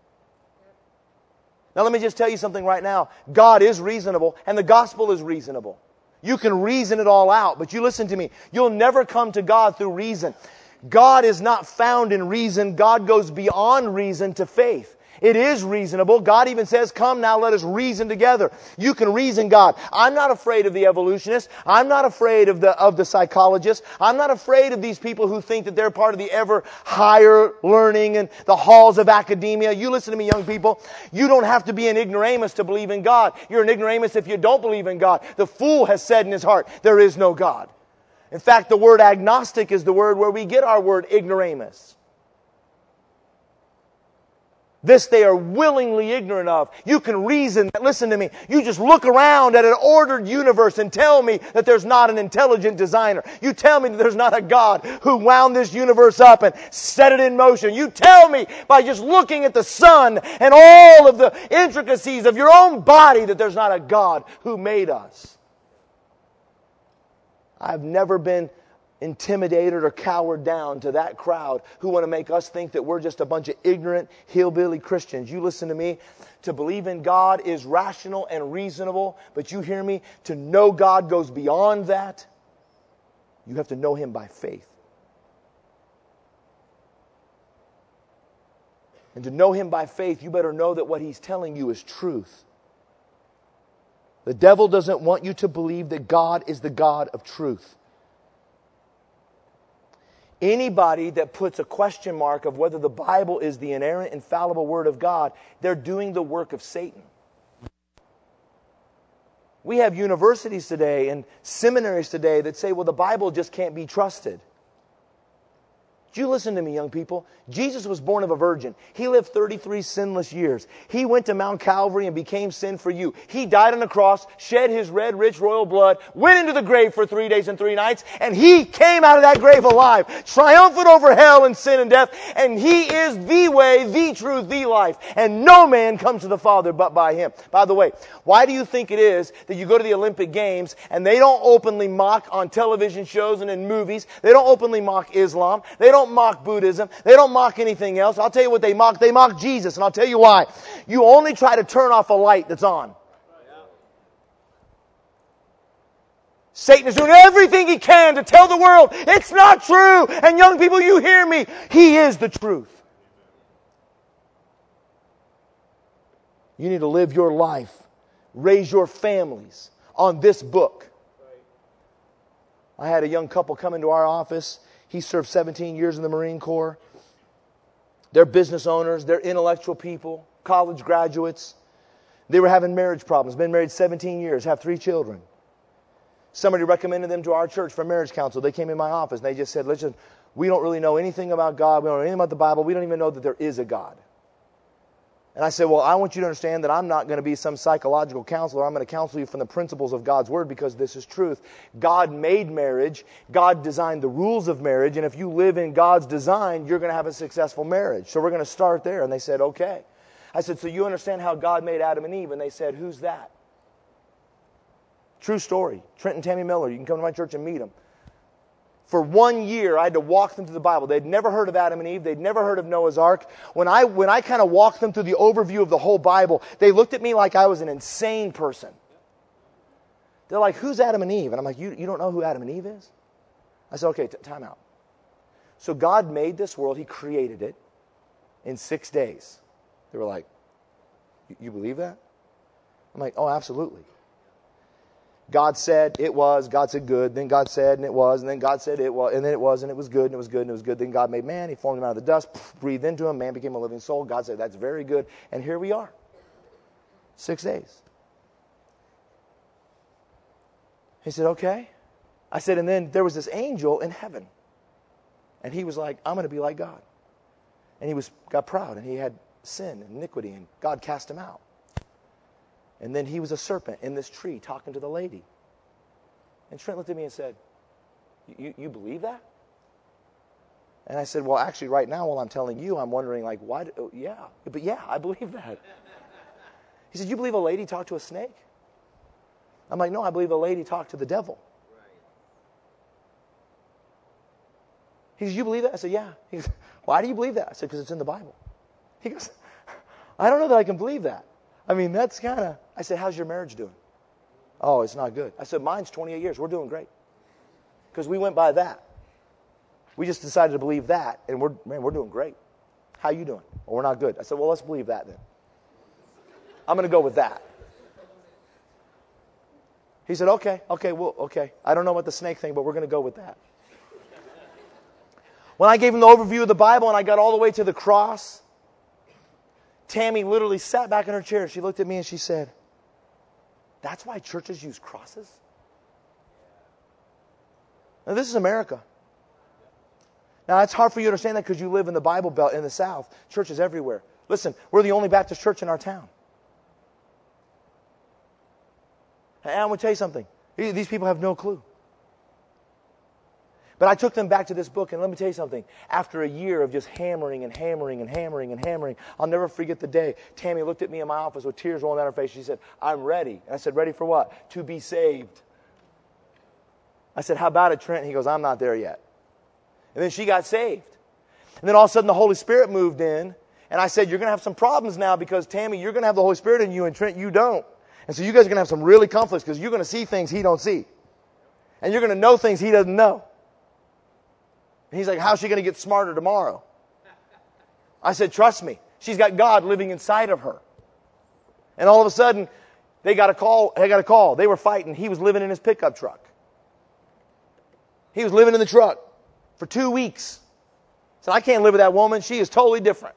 Now let me just tell you something right now. God is reasonable and the gospel is reasonable. You can reason it all out, but you listen to me. You'll never come to God through reason. God is not found in reason. God goes beyond reason to faith. It is reasonable. God even says, come now, let us reason together. You can reason God. I'm not afraid of the evolutionists. I'm not afraid of the, of the psychologists. I'm not afraid of these people who think that they're part of the ever higher learning and the halls of academia. You listen to me, young people. You don't have to be an ignoramus to believe in God. You're an ignoramus if you don't believe in God. The fool has said in his heart, there is no God. In fact, the word agnostic is the word where we get our word ignoramus. This they are willingly ignorant of. You can reason that, listen to me, you just look around at an ordered universe and tell me that there's not an intelligent designer. You tell me that there's not a God who wound this universe up and set it in motion. You tell me by just looking at the sun and all of the intricacies of your own body that there's not a God who made us. I've never been intimidated or cowered down to that crowd who want to make us think that we're just a bunch of ignorant hillbilly Christians. You listen to me. To believe in God is rational and reasonable, but you hear me? To know God goes beyond that. You have to know Him by faith. And to know Him by faith, you better know that what He's telling you is truth. The devil doesn't want you to believe that God is the God of truth. Anybody that puts a question mark of whether the Bible is the inerrant, infallible Word of God, they're doing the work of Satan. We have universities today and seminaries today that say, well, the Bible just can't be trusted. Do you listen to me, young people? Jesus was born of a virgin. He lived thirty-three sinless years. He went to Mount Calvary and became sin for you. He died on the cross, shed His red, rich, royal blood, went into the grave for three days and three nights, and He came out of that grave alive, triumphant over hell and sin and death, and He is the way, the truth, the life, and no man comes to the Father but by Him. By the way, why do you think it is that you go to the Olympic Games and they don't openly mock on television shows and in movies, they don't openly mock Islam, they don't mock Buddhism, they don't mock anything else. I'll tell you what they mock. They mock Jesus, and I'll tell you why. You only try to turn off a light that's on. Satan is doing everything he can to tell the world it's not true. And young people, you hear me. He is the truth. You need to live your life, raise your families on this book. I had a young couple come into our office. He served seventeen years in the Marine Corps. They're business owners. They're intellectual people, college graduates. They were having marriage problems. Been married seventeen years, have three children. Somebody recommended them to our church for marriage counsel. They came in my office and they just said, listen, we don't really know anything about God. We don't know anything about the Bible. We don't even know that there is a God. And I said, well, I want you to understand that I'm not going to be some psychological counselor. I'm going to counsel you from the principles of God's Word because this is truth. God made marriage. God designed the rules of marriage. And if you live in God's design, you're going to have a successful marriage. So we're going to start there. And they said, okay. I said, so you understand how God made Adam and Eve? And they said, who's that? True story. Trent and Tammy Miller. You can come to my church and meet them. For one year, I had to walk them through the Bible. They'd never heard of Adam and Eve. They'd never heard of Noah's Ark. When I when I kind of walked them through the overview of the whole Bible, they looked at me like I was an insane person. They're like, who's Adam and Eve? And I'm like, you, you don't know who Adam and Eve is? I said, okay, t- time out. So God made this world. He created it in six days. They were like, you believe that? I'm like, oh, absolutely. God said it was, God said good, then God said and it was, and then God said it was, and then it was, and it was good, and it was good, and it was good. Then God made man, He formed him out of the dust, breathed into him, man became a living soul. God said, that's very good. And here we are. Six days. He said, okay. I said, and then there was this angel in heaven. And he was like, I'm going to be like God. And he was got proud, and he had sin and iniquity, and God cast him out. And then he was a serpent in this tree talking to the lady. And Trent looked at me and said, you, you believe that? And I said, well, actually, right now, while I'm telling you, I'm wondering, like, why? Do, oh, yeah, but yeah, I believe that. He said, you believe a lady talked to a snake? I'm like, no, I believe a lady talked to the devil. He says, you believe that? I said, yeah. He goes, why do you believe that? I said, because it's in the Bible. He goes, I don't know that I can believe that. I mean, that's kind of... I said, how's your marriage doing? Oh, it's not good. I said, mine's twenty-eight years. We're doing great. Because we went by that. We just decided to believe that, and we're, man, we're doing great. How you doing? Well, we're not good. I said, well, let's believe that then. I'm going to go with that. He said, okay, okay, well, okay. I don't know about the snake thing, but we're going to go with that. When I gave him the overview of the Bible and I got all the way to the cross, Tammy literally sat back in her chair. She looked at me and she said, that's why churches use crosses? Now, this is America. Now, it's hard for you to understand that because you live in the Bible Belt in the South. Churches everywhere. Listen, we're the only Baptist church in our town. And I'm going to tell you something. These people have no clue. But I took them back to this book, and let me tell you something. After a year of just hammering and hammering and hammering and hammering, I'll never forget the day Tammy looked at me in my office with tears rolling down her face. She said, I'm ready. And I said, ready for what? To be saved. I said, how about it, Trent? He goes, I'm not there yet. And then she got saved. And then all of a sudden the Holy Spirit moved in, and I said, you're going to have some problems now because, Tammy, you're going to have the Holy Spirit in you, and Trent, you don't. And so you guys are going to have some really conflicts because you're going to see things he don't see. And you're going to know things he doesn't know. And he's like, how's she going to get smarter tomorrow? I said, trust me. She's got God living inside of her. And all of a sudden, they got a call. They got a call. They were fighting. He was living in his pickup truck. He was living in the truck for two weeks. I said, I can't live with that woman. She is totally different.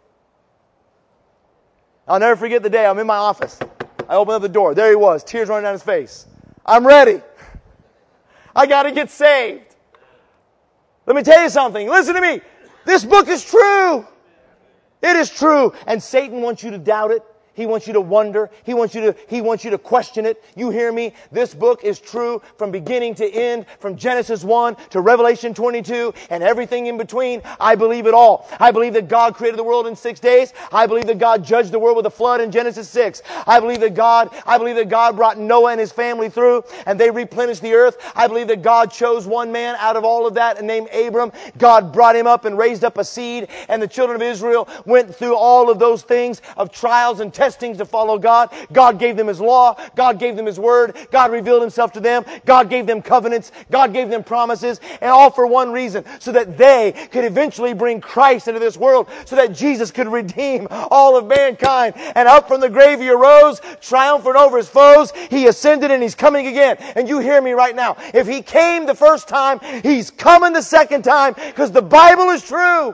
I'll never forget the day I'm in my office. I opened up the door. There he was, tears running down his face. I'm ready. I got to get saved. Let me tell you something. Listen to me. This book is true. It is true. And Satan wants you to doubt it. He wants you to wonder. He wants you to, he wants you to question it. You hear me? This book is true from beginning to end, from Genesis one to Revelation twenty-two and everything in between. I believe it all. I believe that God created the world in six days. I believe that God judged the world with a flood in Genesis six. I believe that God, I believe that God brought Noah and his family through and they replenished the earth. I believe that God chose one man out of all of that and named Abram. God brought him up and raised up a seed, and the children of Israel went through all of those things of trials and testings to follow God. God gave them His law. God gave them His word. God revealed Himself to them. God gave them covenants. God gave them promises. And all for one reason, so that they could eventually bring Christ into this world, so that Jesus could redeem all of mankind. And up from the grave He arose, triumphant over His foes. He ascended and He's coming again. And you hear me right now. If He came the first time, He's coming the second time, because the Bible is true.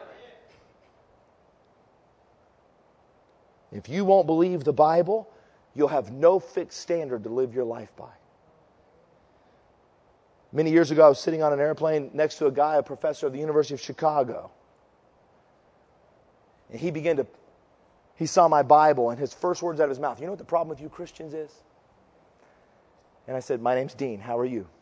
If you won't believe the Bible, you'll have no fixed standard to live your life by. Many years ago, I was sitting on an airplane next to a guy, a professor of the University of Chicago. And he began to, he saw my Bible, and his first words out of his mouth, you know what the problem with you Christians is? And I said, my name's Dean, how are you?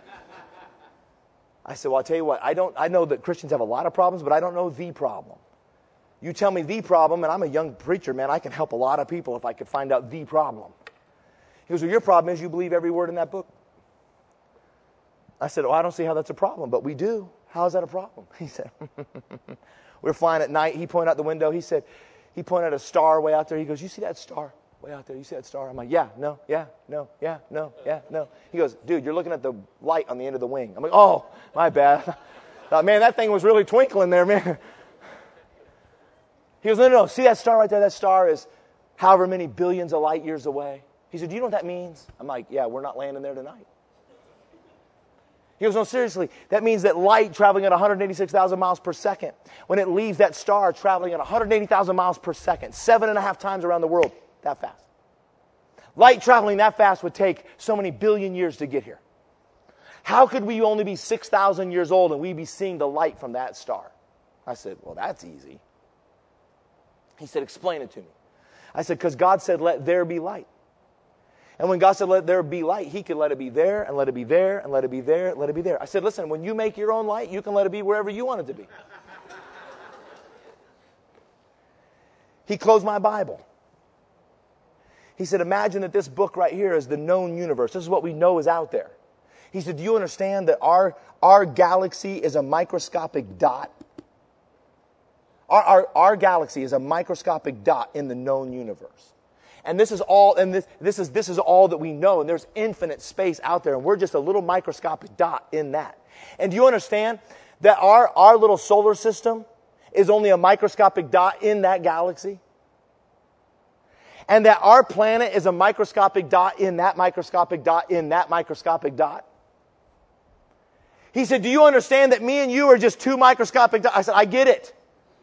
I said, well, I'll tell you what, I don't, I know that Christians have a lot of problems, but I don't know the problem. You tell me the problem, and I'm a young preacher, man. I can help a lot of people if I could find out the problem. He goes, well, your problem is you believe every word in that book. I said, oh, I don't see how that's a problem, but we do. How is that a problem? He said, we're flying at night. He pointed out the window. He said, he pointed at a star way out there. He goes, you see that star way out there? You see that star? I'm like, yeah, no, yeah, no, yeah, no, yeah, no. He goes, dude, you're looking at the light on the end of the wing. I'm like, oh, my bad. Thought, man, that thing was really twinkling there, man. He goes, no, no, no, see that star right there? That star is however many billions of light years away. He said, do you know what that means? I'm like, yeah, we're not landing there tonight. He goes, no, seriously, that means that light traveling at one hundred eighty-six thousand miles per second, when it leaves that star traveling at one hundred eighty thousand miles per second, seven and a half times around the world, that fast. Light traveling that fast would take so many billion years to get here. How could we only be six thousand years old and we be seeing the light from that star? I said, well, that's easy. He said, explain it to me. I said, because God said, let there be light. And when God said, let there be light, He could let it be there, and let it be there, and let it be there, and let it be there. I said, listen, when you make your own light, you can let it be wherever you want it to be. He closed my Bible. He said, imagine that this book right here is the known universe. This is what we know is out there. He said, do you understand that our, our galaxy is a microscopic dot? Our, our, our galaxy is a microscopic dot in the known universe. And this is all, and this, this is, this is all that we know. And there's infinite space out there. And we're just a little microscopic dot in that. And do you understand that our, our little solar system is only a microscopic dot in that galaxy? And that our planet is a microscopic dot in that microscopic dot in that microscopic dot? He said, do you understand that me and you are just two microscopic dots? I said, I get it.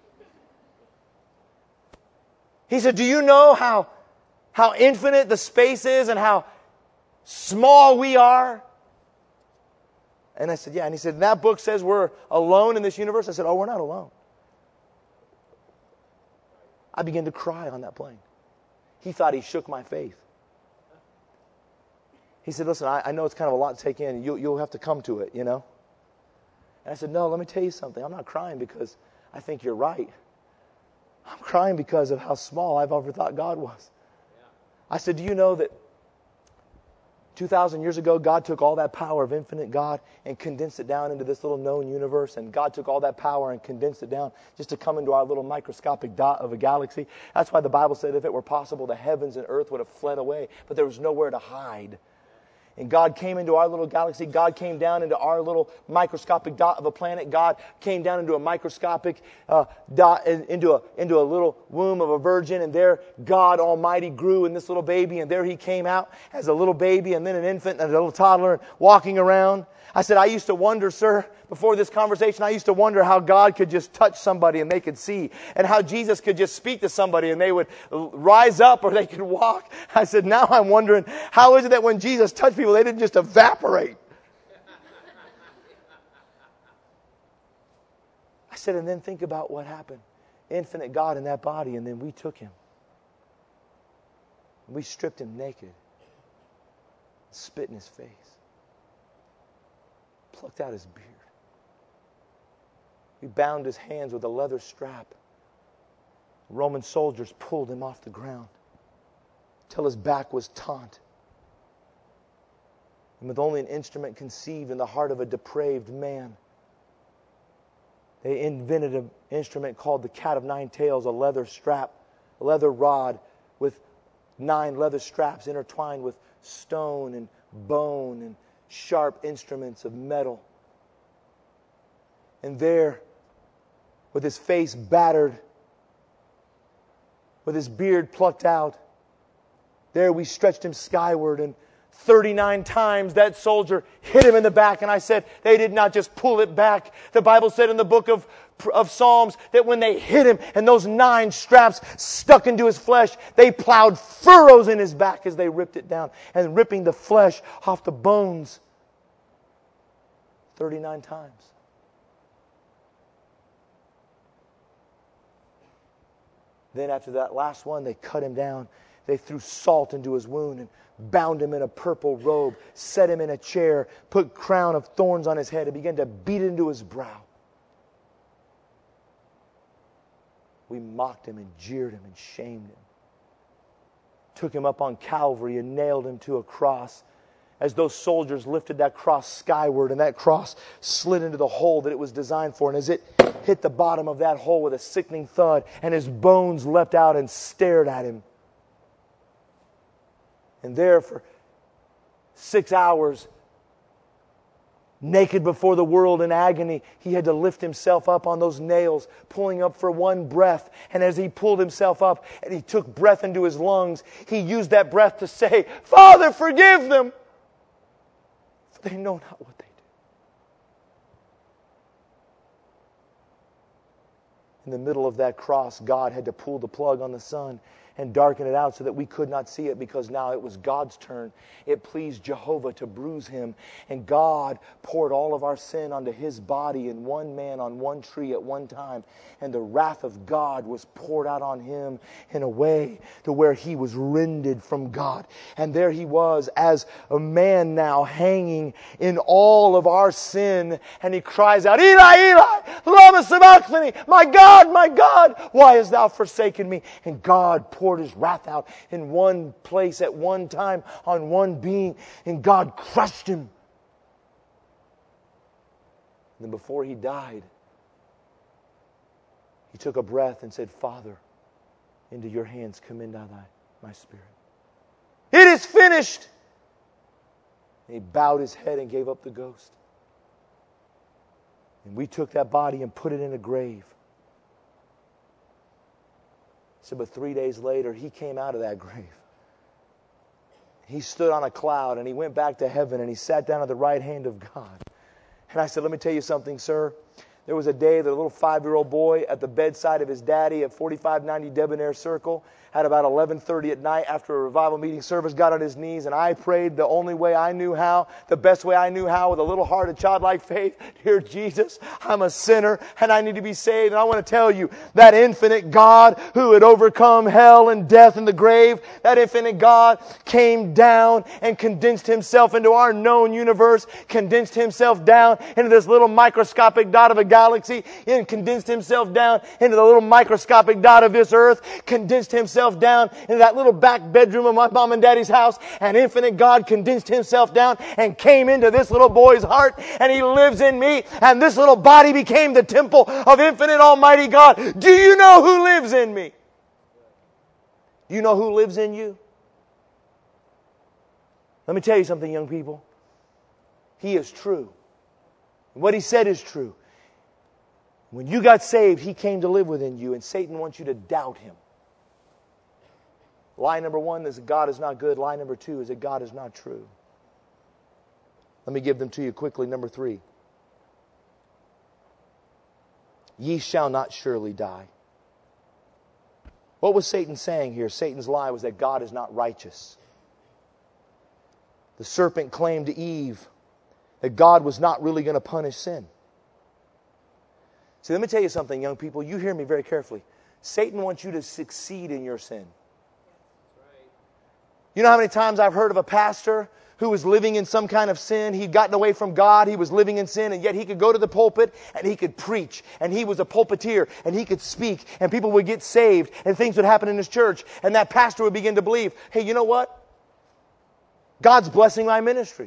He said, do you know how, how infinite the space is and how small we are? And I said, yeah. And he said, that book says we're alone in this universe. I said, oh, we're not alone. I began to cry on that plane. He thought he shook my faith. He said, listen, I, I know it's kind of a lot to take in. You, you'll have to come to it, you know. And I said, no, let me tell you something. I'm not crying because I think you're right. I'm crying because of how small I've ever thought God was. I said, do you know that two thousand years ago, God took all that power of infinite God and condensed it down into this little known universe, and God took all that power and condensed it down just to come into our little microscopic dot of a galaxy. That's why the Bible said if it were possible, the heavens and earth would have fled away, but there was nowhere to hide. And God came into our little galaxy. God came down into our little microscopic dot of a planet. God came down into a microscopic uh, dot, into a, into a little womb of a virgin. And there God Almighty grew in this little baby. And there He came out as a little baby and then an infant and a little toddler walking around. I said, I used to wonder, sir, before this conversation, I used to wonder how God could just touch somebody and they could see, and how Jesus could just speak to somebody and they would rise up or they could walk. I said, now I'm wondering, how is it that when Jesus touched people, they didn't just evaporate? I said, and then think about what happened. Infinite God in that body, and then we took Him. We stripped Him naked, spit in His face, plucked out His beard. We bound His hands with a leather strap. Roman soldiers pulled Him off the ground till His back was taut. And with only an instrument conceived in the heart of a depraved man, they invented an instrument called the cat of nine tails, a leather strap, a leather rod with nine leather straps intertwined with stone and bone and sharp instruments of metal. And there, with His face battered, with His beard plucked out, there we stretched Him skyward, and thirty-nine times that soldier hit Him in the back. And I said, they did not just pull it back. The Bible said in the book of, of Psalms that when they hit Him and those nine straps stuck into His flesh, they plowed furrows in His back as they ripped it down, and ripping the flesh off the bones thirty-nine times. Then after that last one, they cut Him down. They threw salt into His wound and bound Him in a purple robe, set Him in a chair, put a crown of thorns on His head, and began to beat it into His brow. We mocked Him and jeered Him and shamed Him. Took Him up on Calvary and nailed Him to a cross. As those soldiers lifted that cross skyward, and that cross slid into the hole that it was designed for. And as it hit the bottom of that hole with a sickening thud, and His bones leapt out and stared at Him. And there for six hours, naked before the world in agony, He had to lift Himself up on those nails, pulling up for one breath. And as He pulled Himself up and He took breath into His lungs, He used that breath to say, Father, forgive them, for they know not what they do. In the middle of that cross, God had to pull the plug on the sun and darken it out so that we could not see it, because now it was God's turn. It pleased Jehovah to bruise Him, and God poured all of our sin onto His body in one man on one tree at one time, and the wrath of God was poured out on Him in a way to where He was rended from God. And there He was as a man now hanging in all of our sin, and He cries out, Eli, Eli, lama sabachthani, my God, my God, why hast Thou forsaken me? And God poured poured His wrath out in one place at one time on one being, and God crushed Him. And then before He died, He took a breath and said, Father, into Your hands commend I thy, my spirit. It is finished! And He bowed His head and gave up the ghost. And we took that body and put it in a grave. So, but three days later, He came out of that grave. He stood on a cloud and He went back to heaven and He sat down at the right hand of God. And I said, let me tell you something, sir. There was a day that a little five-year-old boy at the bedside of his daddy at forty-five ninety Debonair Circle had about eleven thirty at night after a revival meeting service, got on his knees, and I prayed the only way I knew how, the best way I knew how, with a little heart of childlike faith. Dear Jesus, I'm a sinner and I need to be saved. And I want to tell you, that infinite God who had overcome hell and death and the grave, that infinite God came down and condensed Himself into our known universe, condensed Himself down into this little microscopic dot of a galaxy, and condensed Himself down into the little microscopic dot of this earth, condensed Himself down into that little back bedroom of my mom and daddy's house, and infinite God condensed Himself down and came into this little boy's heart, and He lives in me, and this little body became the temple of infinite Almighty God. Do you know who lives in me? Do you know who lives in you? Let me tell you something, young people. He is true. What He said is true. When you got saved, He came to live within you, and Satan wants you to doubt Him. Lie number one is that God is not good. Lie number two is that God is not true. Let me give them to you quickly. Number three. Ye shall not surely die. What was Satan saying here? Satan's lie was that God is not righteous. The serpent claimed to Eve that God was not really going to punish sin. See, let me tell you something, young people. You hear me very carefully. Satan wants you to succeed in your sin. You know how many times I've heard of a pastor who was living in some kind of sin. He'd gotten away from God. He was living in sin, and yet he could go to the pulpit and he could preach, and he was a pulpiteer, and he could speak, and people would get saved, and things would happen in his church, and that pastor would begin to believe, hey, you know what? God's blessing my ministry.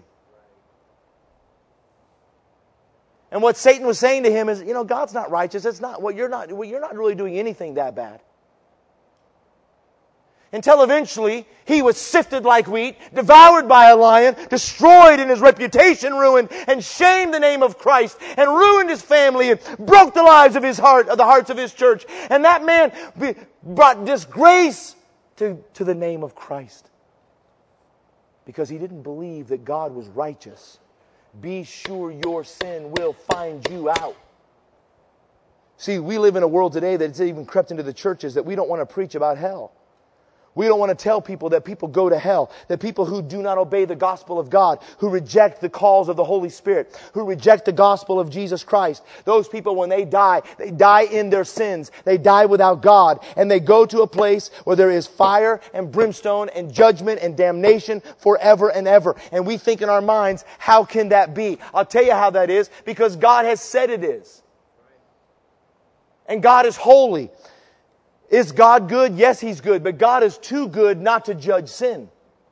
And what Satan was saying to him is, you know, God's not righteous. It's not. Well, you're not. Well, you're not really doing anything that bad. Until eventually he was sifted like wheat, devoured by a lion, destroyed and his reputation ruined, and shamed the name of Christ, and ruined his family, and broke the lives of his heart, of the hearts of his church. And that man brought disgrace to, to the name of Christ, because he didn't believe that God was righteous. Be sure your sin will find you out. See, we live in a world today that's even crept into the churches that we don't want to preach about hell. We don't want to tell people that people go to hell, that people who do not obey the gospel of God, who reject the calls of the Holy Spirit, who reject the gospel of Jesus Christ, those people, when they die, they die in their sins. They die without God, and they go to a place where there is fire and brimstone and judgment and damnation forever and ever. And we think in our minds, how can that be? I'll tell you how that is, because God has said it is. And God is holy. Is God good? Yes, He's good. But God is too good not to judge sin.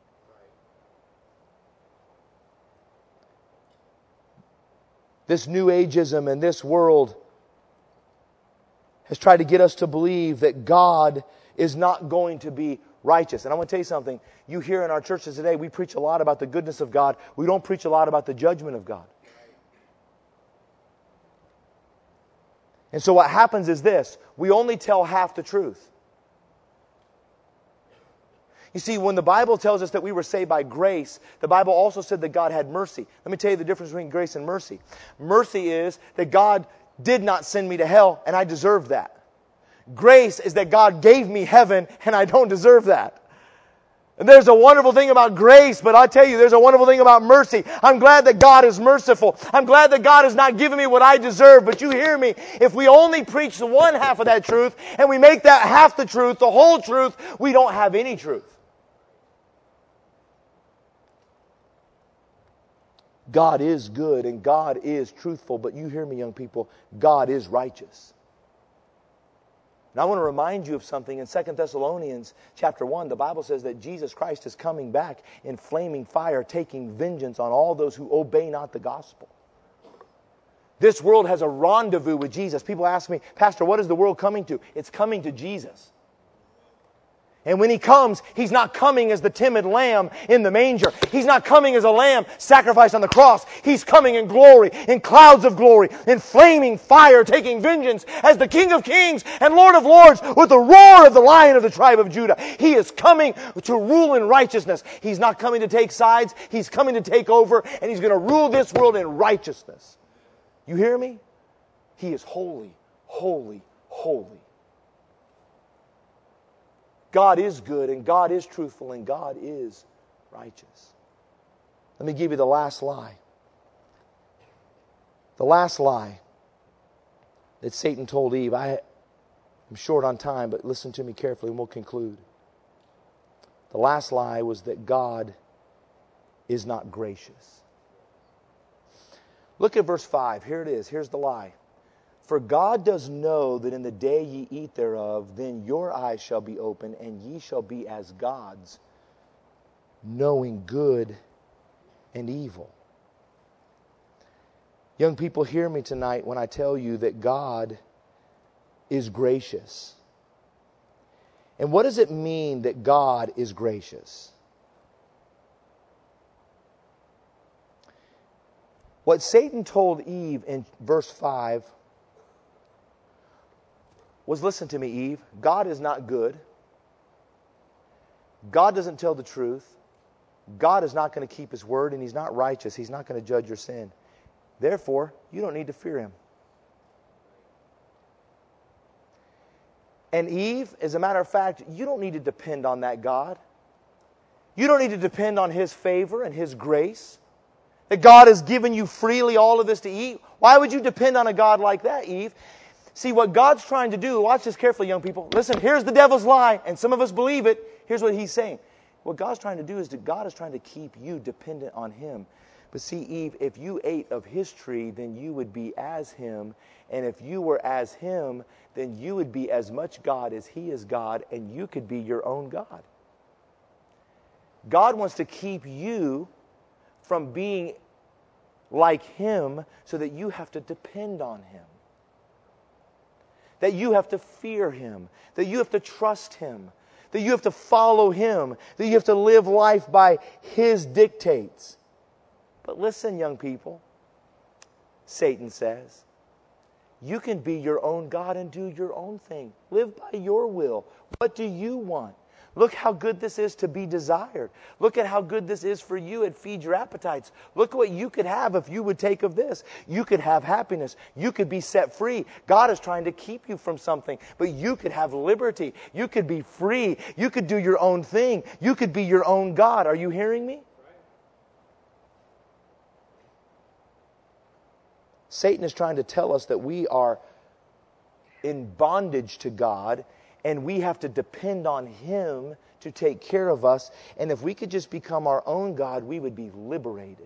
This New Ageism and this world has tried to get us to believe that God is not going to be righteous. And I want to tell you something. You hear in our churches today, we preach a lot about the goodness of God. We don't preach a lot about the judgment of God. And so what happens is this. We only tell half the truth. You see, when the Bible tells us that we were saved by grace, the Bible also said that God had mercy. Let me tell you the difference between grace and mercy. Mercy is that God did not send me to hell, and I deserved that. Grace is that God gave me heaven, and I don't deserve that. And there's a wonderful thing about grace, but I tell you, there's a wonderful thing about mercy. I'm glad that God is merciful. I'm glad that God has not given me what I deserve. But you hear me, if we only preach the one half of that truth, and we make that half the truth, the whole truth, we don't have any truth. God is good and God is truthful, but you hear me, young people, God is righteous. And I want to remind you of something. In Second Thessalonians chapter one, the Bible says that Jesus Christ is coming back in flaming fire, taking vengeance on all those who obey not the gospel. This world has a rendezvous with Jesus. People ask me, Pastor, what is the world coming to? It's coming to Jesus. And when He comes, He's not coming as the timid lamb in the manger. He's not coming as a lamb sacrificed on the cross. He's coming in glory, in clouds of glory, in flaming fire, taking vengeance as the King of Kings and Lord of Lords with the roar of the Lion of the tribe of Judah. He is coming to rule in righteousness. He's not coming to take sides. He's coming to take over, and He's going to rule this world in righteousness. You hear me? He is holy, holy, holy. God is good, and God is truthful, and God is righteous. Let me give you the last lie. The last lie that Satan told Eve. I am short on time, but listen to me carefully and we'll conclude. The last lie was that God is not gracious. Look at verse five. Here it is. Here's the lie. For God does know that in the day ye eat thereof, then your eyes shall be open, and ye shall be as gods, knowing good and evil. Young people, hear me tonight when I tell you that God is gracious. And what does it mean that God is gracious? What Satan told Eve in verse five was, listen to me, Eve, God is not good. God doesn't tell the truth. God is not going to keep His word, and He's not righteous. He's not going to judge your sin. Therefore, you don't need to fear Him. And Eve, as a matter of fact, you don't need to depend on that God. You don't need to depend on His favor and His grace. That God has given you freely all of this to eat. Why would you depend on a God like that, Eve? See, what God's trying to do, watch this carefully, young people. Listen, here's the devil's lie, and some of us believe it. Here's what he's saying. What God's trying to do is that God is trying to keep you dependent on Him. But see, Eve, if you ate of His tree, then you would be as Him. And if you were as Him, then you would be as much God as He is God, and you could be your own God. God wants to keep you from being like Him so that you have to depend on Him. That you have to fear Him. That you have to trust Him. That you have to follow Him. That you have to live life by His dictates. But listen, young people, Satan says, you can be your own God and do your own thing. Live by your will. What do you want? Look how good this is to be desired. Look at how good this is for you. It feeds your appetites. Look what you could have if you would take of this. You could have happiness. You could be set free. God is trying to keep you from something, but you could have liberty. You could be free. You could do your own thing. You could be your own God. Are you hearing me? Satan is trying to tell us that we are in bondage to God, and we have to depend on Him to take care of us. And if we could just become our own God, we would be liberated.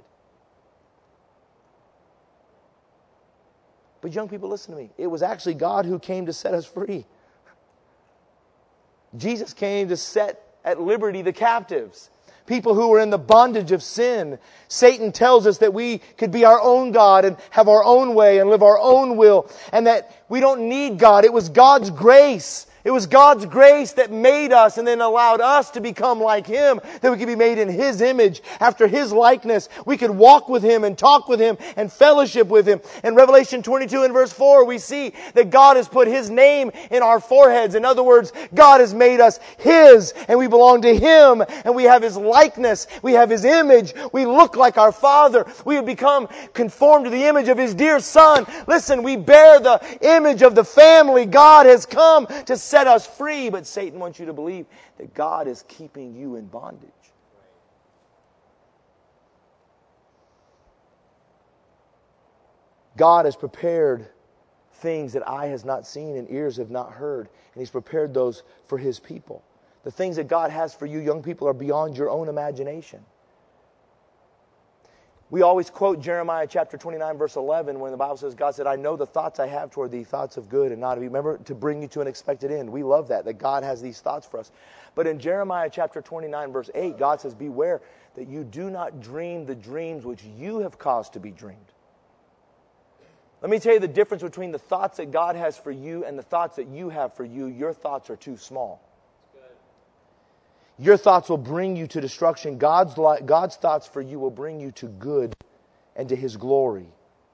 But young people, listen to me. It was actually God who came to set us free. Jesus came to set at liberty the captives. People who were in the bondage of sin. Satan tells us that we could be our own God and have our own way and live our own will. And that we don't need God. It was God's grace. It was God's grace that made us and then allowed us to become like Him, that we could be made in His image, after His likeness. We could walk with Him and talk with Him and fellowship with Him. In Revelation twenty-two and verse four, we see that God has put His name in our foreheads. In other words, God has made us His, and we belong to Him, and we have His likeness. We have His image. We look like our Father. We have become conformed to the image of His dear Son. Listen, we bear the image of the family. God has come to set us free, but Satan wants you to believe that God is keeping you in bondage. God has prepared things that eye has not seen and ears have not heard, and He's prepared those for His people. The things that God has for you, young people, are beyond your own imagination. We always quote Jeremiah chapter twenty-nine, verse eleven, when the Bible says, God said, I know the thoughts I have toward thee, thoughts of good and not of evil. Remember, to bring you to an expected end. We love that, that God has these thoughts for us. But in Jeremiah chapter twenty-nine, verse eight, God says, beware that you do not dream the dreams which you have caused to be dreamed. Let me tell you the difference between the thoughts that God has for you and the thoughts that you have for you. Your thoughts are too small. Your thoughts will bring you to destruction. God's, li- God's thoughts for you will bring you to good and to His glory.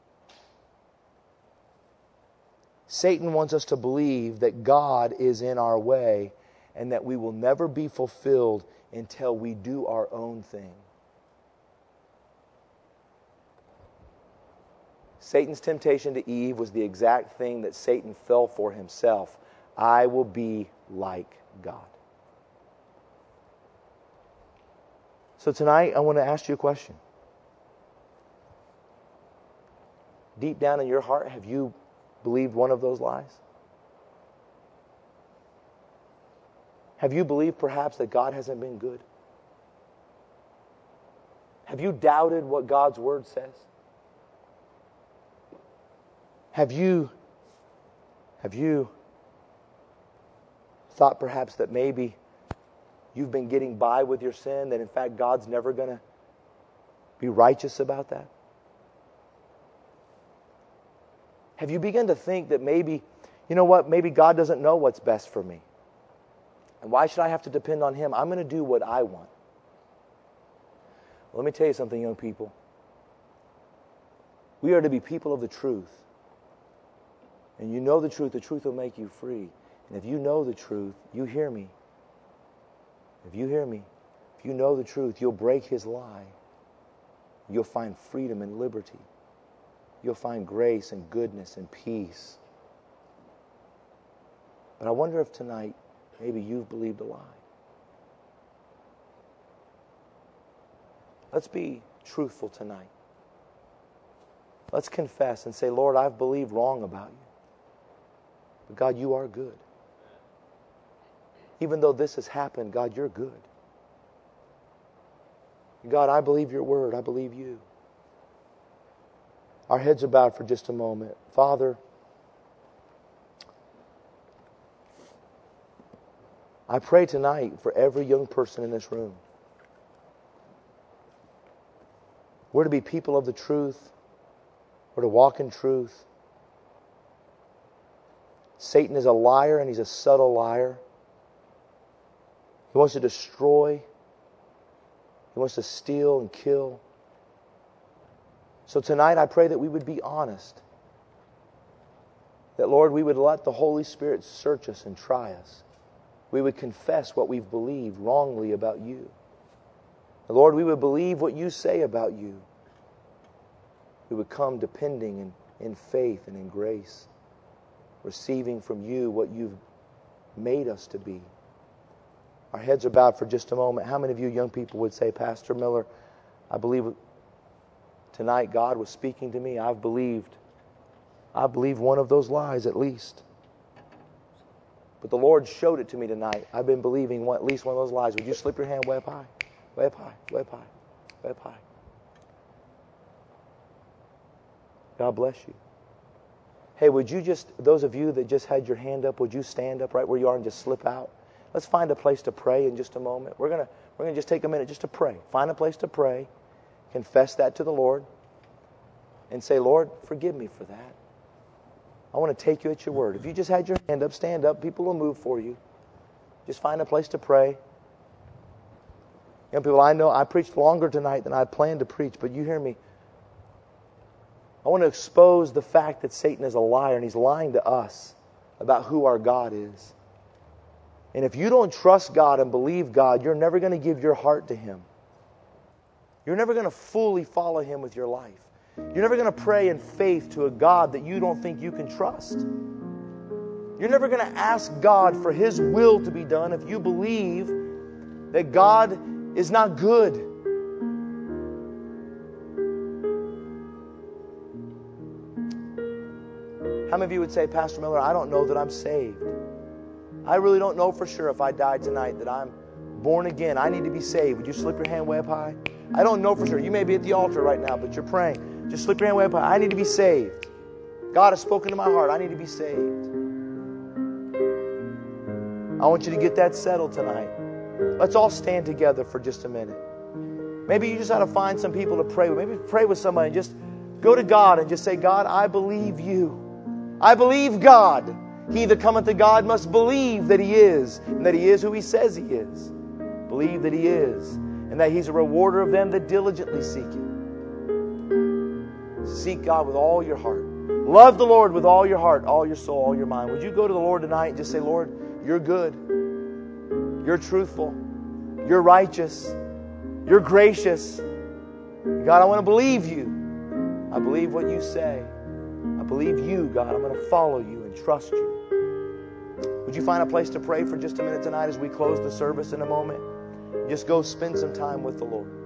Satan wants us to believe that God is in our way and that we will never be fulfilled until we do our own thing. Satan's temptation to Eve was the exact thing that Satan fell for himself. I will be like God. So tonight, I want to ask you a question. Deep down in your heart, have you believed one of those lies? Have you believed perhaps that God hasn't been good? Have you doubted what God's Word says? Have you, have you thought perhaps that maybe you've been getting by with your sin, that in fact God's never going to be righteous about that? Have you begun to think that maybe, you know what, maybe God doesn't know what's best for me? And why should I have to depend on Him? I'm going to do what I want. Well, let me tell you something, young people. We are to be people of the truth. And you know the truth, the truth will make you free. And if you know the truth, you hear me. If you hear me, if you know the truth, you'll break his lie. You'll find freedom and liberty. You'll find grace and goodness and peace. But I wonder if tonight, maybe you've believed a lie. Let's be truthful tonight. Let's confess and say, Lord, I've believed wrong about you. But God, you are good. Even though this has happened, God, you're good. God, I believe your word. I believe you. Our heads are bowed for just a moment. Father, I pray tonight for every young person in this room. We're to be people of the truth. We're to walk in truth. Satan is a liar, and he's a subtle liar. He wants to destroy. He wants to steal and kill. So tonight I pray that we would be honest. That, Lord, we would let the Holy Spirit search us and try us. We would confess what we've believed wrongly about you. And Lord, we would believe what you say about you. We would come depending in, in faith and in grace, receiving from you what you've made us to be. Our heads are bowed for just a moment. How many of you young people would say, Pastor Miller, I believe tonight God was speaking to me. I've believed. I believe one of those lies at least. But the Lord showed it to me tonight. I've been believing one, at least one of those lies. Would you slip your hand way up high? Way up high, way up high, way up high. God bless you. Hey, would you just, those of you that just had your hand up, would you stand up right where you are and just slip out? Let's find a place to pray in just a moment. We're going to we're going to just take a minute just to pray. Find a place to pray. Confess that to the Lord. And say, Lord, forgive me for that. I want to take you at your word. If you just had your hand up, stand up. People will move for you. Just find a place to pray. Young people, I know I preached longer tonight than I planned to preach, but you hear me. I want to expose the fact that Satan is a liar, and he's lying to us about who our God is. And if you don't trust God and believe God, you're never going to give your heart to Him. You're never going to fully follow Him with your life. You're never going to pray in faith to a God that you don't think you can trust. You're never going to ask God for His will to be done if you believe that God is not good. How many of you would say, Pastor Miller, I don't know that I'm saved. I really don't know for sure if I died tonight that I'm born again. I need to be saved. Would you slip your hand way up high? I don't know for sure. You may be at the altar right now, but you're praying. Just slip your hand way up high. I need to be saved. God has spoken to my heart. I need to be saved. I want you to get that settled tonight. Let's all stand together for just a minute. Maybe you just ought to find some people to pray with. Maybe pray with somebody and just go to God and just say, God, I believe you. I believe God. He that cometh to God must believe that He is, and that He is who He says He is. Believe that He is, and that He's a rewarder of them that diligently seek Him. Seek God with all your heart. Love the Lord with all your heart, all your soul, all your mind. Would you go to the Lord tonight and just say, Lord, you're good. You're truthful. You're righteous. You're gracious. God, I want to believe you. I believe what you say. I believe you, God. I'm going to follow you and trust you. Would you find a place to pray for just a minute tonight as we close the service in a moment? Just go spend some time with the Lord.